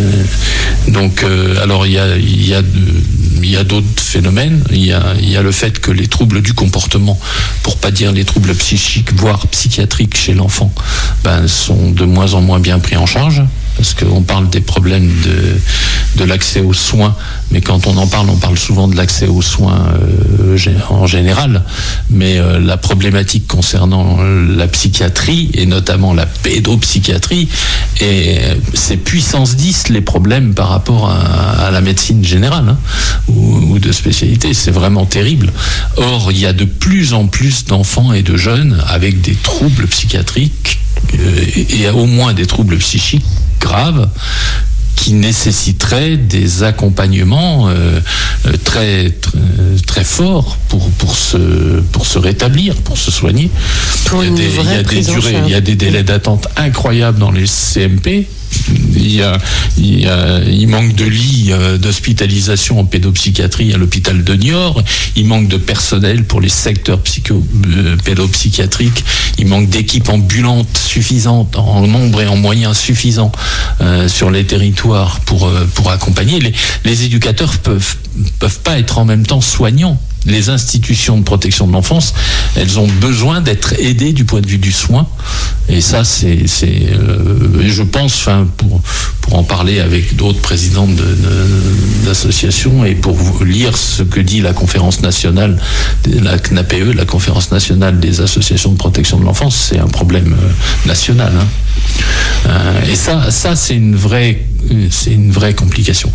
donc, euh, alors il y a il y a il y a d'autres phénomènes. Il y a il y a le fait que les troubles du comportement, pour pas dire les troubles psychiques, voire psychiatriques chez l'enfant, ben sont de moins en moins bien pris en charge. Parce qu'on parle des problèmes de, de l'accès aux soins, mais quand on en parle, on parle souvent de l'accès aux soins euh, en général, mais euh, la problématique concernant la psychiatrie, et notamment la pédopsychiatrie, et c'est puissance dix les problèmes par rapport à, à la médecine générale, hein, ou, ou de spécialité, c'est vraiment terrible. Or, il y a de plus en plus d'enfants et de jeunes avec des troubles psychiatriques, euh, et, et au moins des troubles psychiques graves, qui nécessiteraient des accompagnements euh, très, très très forts pour pour se pour se rétablir, pour se soigner. Pour il y a des, il y a des durées, il y a des délais d'attente incroyables dans les C M P. Il y a, il y a, il manque de lits euh, d'hospitalisation en pédopsychiatrie à l'hôpital de Niort. Il manque de personnel pour les secteurs psycho, euh, pédopsychiatriques. Il manque d'équipes ambulantes suffisantes en nombre et en moyens suffisants euh, sur les territoires pour euh, pour accompagner. Les, les éducateurs peuvent peuvent pas être en même temps soignants. Les institutions de protection de l'enfance, elles ont besoin d'être aidées du point de vue du soin. Et ça, c'est, c'est, euh, je pense, enfin, pour pour en parler avec d'autres présidents de, de, d'associations et pour vous lire ce que dit la conférence nationale, la C N A P E, la conférence nationale des associations de protection de l'enfance, c'est un problème euh, national. Hein. Euh, et ça, ça, c'est une vraie, c'est une vraie complication.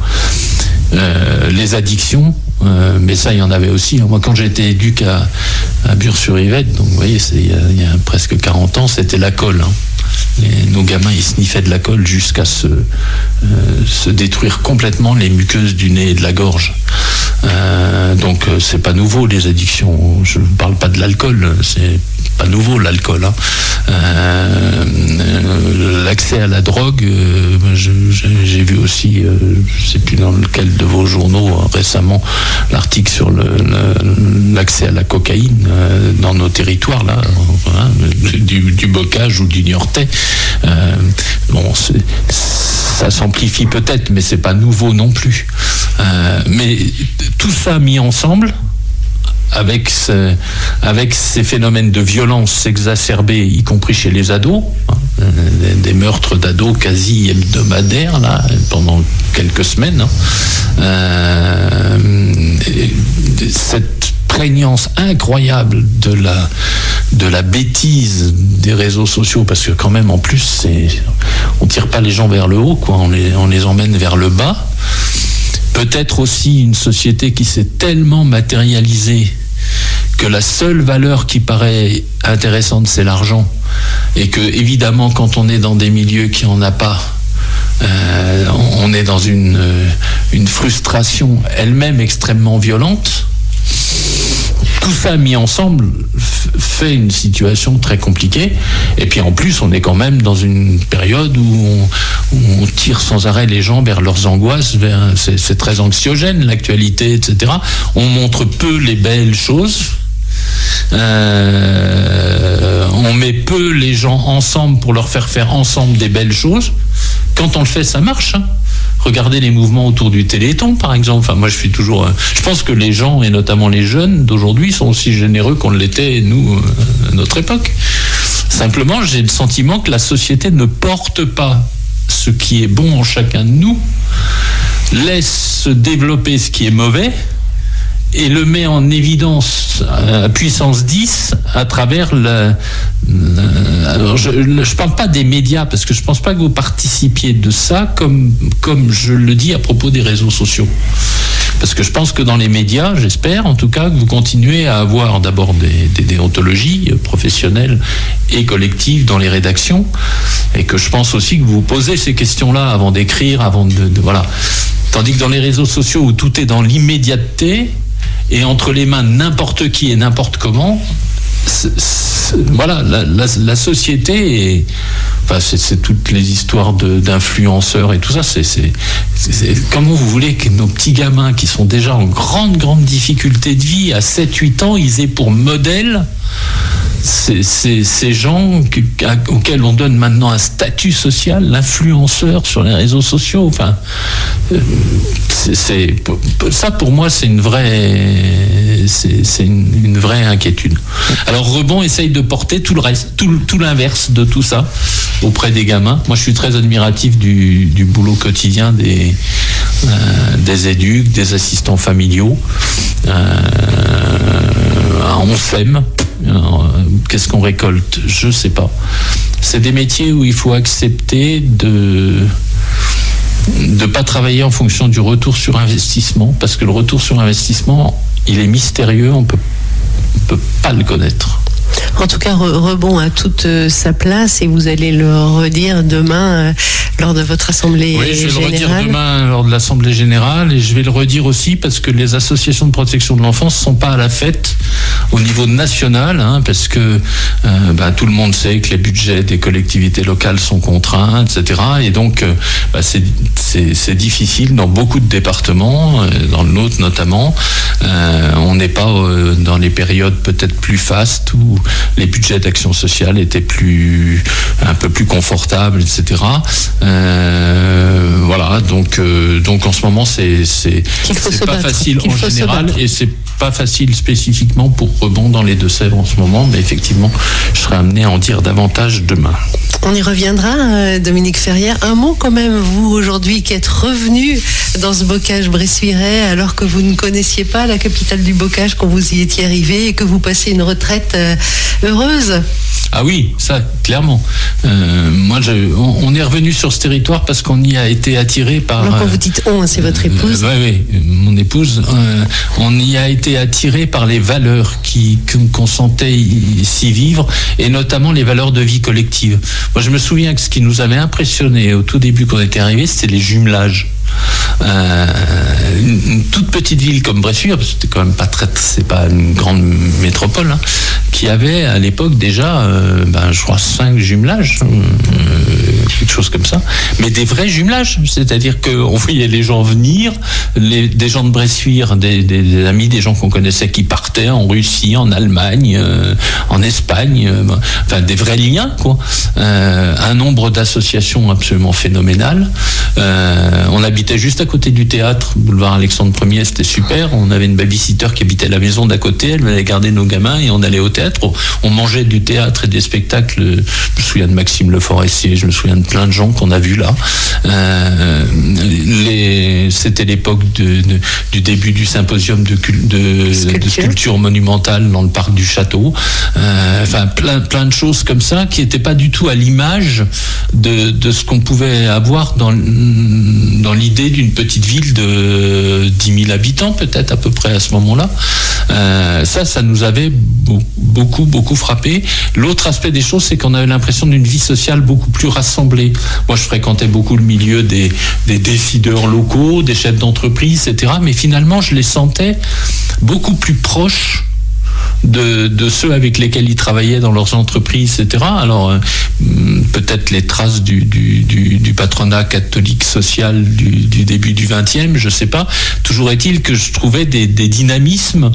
Euh, les addictions, euh, mais ça il y en avait aussi. Moi quand j'étais éduc à, à Bure-sur-Yvette, donc vous voyez c'est il y a, il y a presque quarante ans, c'était la colle. Hein. Les, nos gamins ils sniffaient de la colle jusqu'à se, euh, se détruire complètement les muqueuses du nez et de la gorge. Euh, donc euh, c'est pas nouveau les addictions. Je ne parle pas de l'alcool, c'est pas nouveau l'alcool. Hein. Euh, l'accès à la drogue, euh, je, je, j'ai vu aussi, euh, je ne sais plus dans lequel de vos journaux euh, récemment, l'article sur le, le, l'accès à la cocaïne euh, dans nos territoires, là, hein, du, du bocage ou du niortais. Euh, bon, c'est, ça s'amplifie peut-être, mais c'est pas nouveau non plus. Euh, mais tout ça mis ensemble, avec, ce, avec ces phénomènes de violence exacerbés, y compris chez les ados, hein, des, des meurtres d'ados quasi hebdomadaires là, pendant quelques semaines, hein, euh, cette prégnance incroyable de la, de la bêtise des réseaux sociaux, parce que quand même en plus c'est, on tire pas les gens vers le haut, quoi, on les, on les emmène vers le bas. Peut-être aussi une société qui s'est tellement matérialisée que la seule valeur qui paraît intéressante, c'est l'argent. Et que, évidemment, quand on est dans des milieux qui n'en a pas, euh, on est dans une, une frustration elle-même extrêmement violente. Tout ça mis ensemble fait une situation très compliquée. Et puis en plus, on est quand même dans une période où on, où on tire sans arrêt les gens vers leurs angoisses. Vers, c'est, c'est très anxiogène, l'actualité, et cetera. On montre peu les belles choses. Euh, on met peu les gens ensemble pour leur faire faire ensemble des belles choses. Quand on le fait, ça marche, hein. Regardez les mouvements autour du Téléthon, par exemple. Enfin, moi, je suis toujours. Je pense que les gens, et notamment les jeunes d'aujourd'hui, sont aussi généreux qu'on l'était, nous, à notre époque. Simplement, j'ai le sentiment que la société ne porte pas ce qui est bon en chacun de nous, laisse se développer ce qui est mauvais, et le met en évidence à puissance dix à travers la... la alors je ne parle pas des médias, parce que je ne pense pas que vous participiez de ça comme, comme je le dis à propos des réseaux sociaux. Parce que je pense que dans les médias, j'espère en tout cas, que vous continuez à avoir d'abord des, des déontologies professionnelles et collectives dans les rédactions, et que je pense aussi que vous vous posez ces questions-là avant d'écrire, avant de, de voilà. Tandis que dans les réseaux sociaux où tout est dans l'immédiateté, et entre les mains de n'importe qui et n'importe comment, c'est, c'est, voilà, la, la, la société est, enfin, c'est, c'est toutes les histoires de, d'influenceurs et tout ça. C'est, c'est, c'est, c'est comment vous voulez que nos petits gamins qui sont déjà en grande, grande difficulté de vie à sept huit ans, ils aient pour modèle ces, ces, ces gens que, à, auxquels on donne maintenant un statut social, l'influenceur sur les réseaux sociaux. Enfin, c'est, c'est, ça pour moi c'est une vraie, c'est, c'est une, une vraie inquiétude. Alors Rebond essaye de porter tout le reste, tout, tout l'inverse de tout ça auprès des gamins. Moi je suis très admiratif du, du boulot quotidien des, euh, des éducs, des assistants familiaux. Euh, on s'aime. Alors, qu'est-ce qu'on récolte ? Je sais pas. C'est des métiers où il faut accepter de de pas travailler en fonction du retour sur investissement, parce que le retour sur investissement, il est mystérieux, on peut on peut pas le connaître. En tout cas, Rebond a toute sa place, et vous allez le redire demain euh, lors de votre assemblée générale. Oui, je vais générale. le redire demain lors de l'assemblée générale, et je vais le redire aussi parce que les associations de protection de l'enfance ne sont pas à la fête au niveau national, hein, parce que euh, bah, tout le monde sait que les budgets des collectivités locales sont contraints, et cetera. Et donc, euh, bah, c'est, c'est, c'est difficile dans beaucoup de départements, euh, dans le nôtre notamment. Euh, on n'est pas euh, dans les périodes peut-être plus fastes où les budgets d'action sociale étaient plus, un peu plus confortables, et cetera. Euh, voilà, donc, euh, donc en ce moment, c'est, c'est, c'est pas facile en général, et c'est pas facile spécifiquement pour Rebond dans les Deux-Sèvres en ce moment, mais effectivement, je serai amené à en dire davantage demain. On y reviendra, Dominique Ferrière. Un mot quand même, vous, aujourd'hui, qui êtes revenu dans ce bocage bressuirais, alors que vous ne connaissiez pas la capitale du bocage quand vous y étiez arrivé, et que vous passez une retraite euh, heureuse. Ah oui, ça, clairement. Euh, moi, je, on, on est revenu sur ce territoire parce qu'on y a été attiré par... Alors quand vous dites « on », c'est votre épouse. Oui, euh, oui, mon épouse. Euh, on y a été attiré par les valeurs qui, qu'on sentait s'y vivre, et notamment les valeurs de vie collective. Moi, je me souviens que ce qui nous avait impressionné au tout début quand on était arrivé, c'était les jumelages. Euh, une, une toute petite ville comme Bressuire, parce que c'était quand même pas très, c'est pas une grande métropole, hein, qui avait à l'époque déjà, euh, ben, je crois, cinq jumelages, euh, quelque chose comme ça, mais des vrais jumelages, c'est-à-dire qu'on voyait les gens venir, les, des gens de Bressuire, des, des, des amis, des gens qu'on connaissait qui partaient en Russie, en Allemagne, euh, en Espagne, euh, enfin des vrais liens, quoi. Euh, un nombre d'associations absolument phénoménal. Euh, on habitait juste à côté du théâtre, boulevard Alexandre Ier, c'était super. On avait une babysitter qui habitait la maison d'à côté, elle venait garder nos gamins et on allait au théâtre. On mangeait du théâtre et des spectacles. Je me souviens de Maxime Le Forestier, je me souviens de plein de gens qu'on a vus là. Euh, les, c'était l'époque de, de, du début du symposium de, de, sculpture. de sculpture monumentale dans le parc du château. Euh, enfin, plein, plein de choses comme ça qui n'étaient pas du tout à l'image de, de ce qu'on pouvait avoir dans, dans l'idée d'une petite ville de dix mille habitants, peut-être à peu près à ce moment-là. Euh, ça, ça nous avait beaucoup, beaucoup frappé. L'autre aspect des choses, c'est qu'on avait l'impression d'une vie sociale beaucoup plus rassemblée. Moi, je fréquentais beaucoup le milieu des, des décideurs locaux, des chefs d'entreprise, et cetera. Mais finalement, je les sentais beaucoup plus proches De, de ceux avec lesquels ils travaillaient dans leurs entreprises, et cetera. Alors, euh, peut-être les traces du, du, du, du patronat catholique social du, du début du vingtième, je ne sais pas. Toujours est-il que je trouvais des, des dynamismes,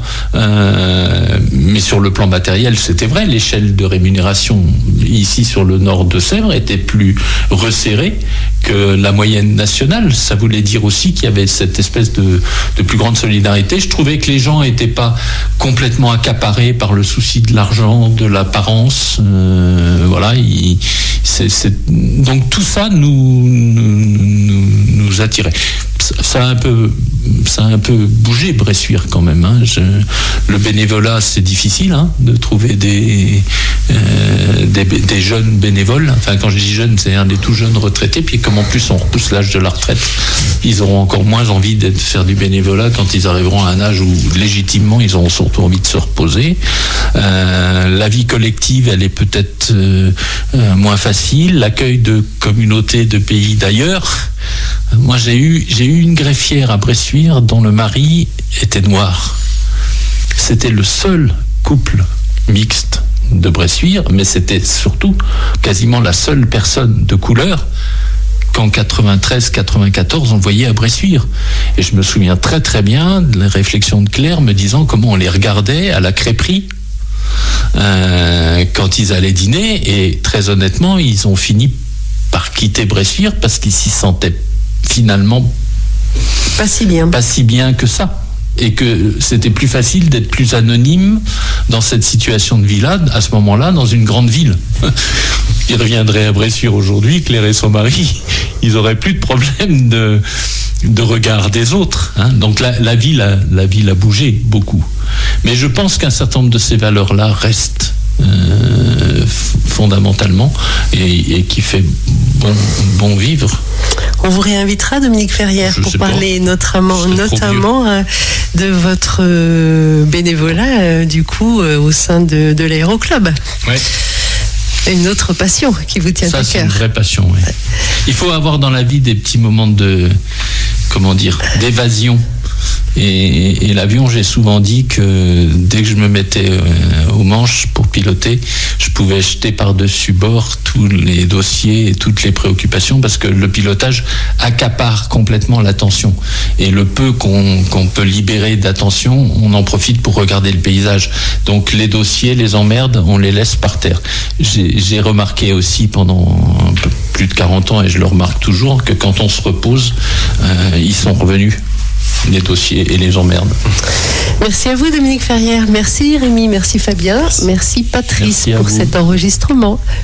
euh, mais sur le plan matériel, c'était vrai. L'échelle de rémunération ici sur le nord de Sèvres était plus resserrée que la moyenne nationale. Ça voulait dire aussi qu'il y avait cette espèce de, de plus grande solidarité. Je trouvais que les gens n'étaient pas complètement accaparés par le souci de l'argent, de l'apparence. Euh, voilà. Il, c'est, c'est... Donc tout ça nous, nous, nous attirait. Ça a un peu, ça a un peu bougé Bressuire quand même. Hein. Je, le bénévolat, c'est difficile hein, de trouver des, euh, des, des jeunes bénévoles. Enfin, quand je dis jeunes, c'est un des tout jeunes retraités. Puis comme en plus on repousse l'âge de la retraite, ils auront encore moins envie de faire du bénévolat quand ils arriveront à un âge où légitimement ils auront surtout envie de se reposer. Euh, la vie collective, elle est peut-être euh, euh, moins facile. L'accueil de communautés de pays d'ailleurs. Moi, j'ai eu, j'ai eu une greffière à Bressuire dont le mari était noir. C'était le seul couple mixte de Bressuire, mais c'était surtout quasiment la seule personne de couleur qu'en quatre-vingt-treize quatre-vingt-quatorze on voyait à Bressuire. Et je me souviens très très bien de la réflexion de Claire me disant comment on les regardait à la crêperie euh, quand ils allaient dîner. Et très honnêtement, ils ont fini par quitter Bressuire parce qu'ils s'y sentaient finalement pas si bien, pas si bien que ça, et que c'était plus facile d'être plus anonyme dans cette situation de vie-là, à ce moment-là, dans une grande ville. Ils reviendraient à Bressuire aujourd'hui, Claire et son mari, ils auraient plus de problème de, de regard des autres. Hein. Donc la, la, ville a, la ville a bougé beaucoup. Mais je pense qu'un certain nombre de ces valeurs-là restent Euh, fondamentalement et, et qui fait bon, bon vivre. On vous réinvitera, Dominique Ferrière, Je pour parler pas. notamment, notamment euh, de votre euh, bénévolat euh, du coup euh, au sein de, de l'Aéroclub. Ouais. Une autre passion qui vous tient Ça, à c'est cœur. une vraie passion. Ouais. Ouais. Il faut avoir dans la vie des petits moments de, comment dire, d'évasion. Et, et l'avion, j'ai souvent dit que dès que je me mettais euh, aux manches pour piloter, je pouvais jeter par-dessus bord tous les dossiers et toutes les préoccupations, parce que le pilotage accapare complètement l'attention. Et le peu qu'on, qu'on peut libérer d'attention, on en profite pour regarder le paysage. Donc les dossiers, les emmerdes, on les laisse par terre. J'ai, j'ai remarqué aussi pendant un peu plus de quarante ans, et je le remarque toujours, que quand on se repose, euh, ils sont revenus, les dossiers et les emmerdes. Merci à vous, Dominique Ferrière. Merci Rémi, merci Fabien, merci, merci Patrice merci pour vous. cet enregistrement.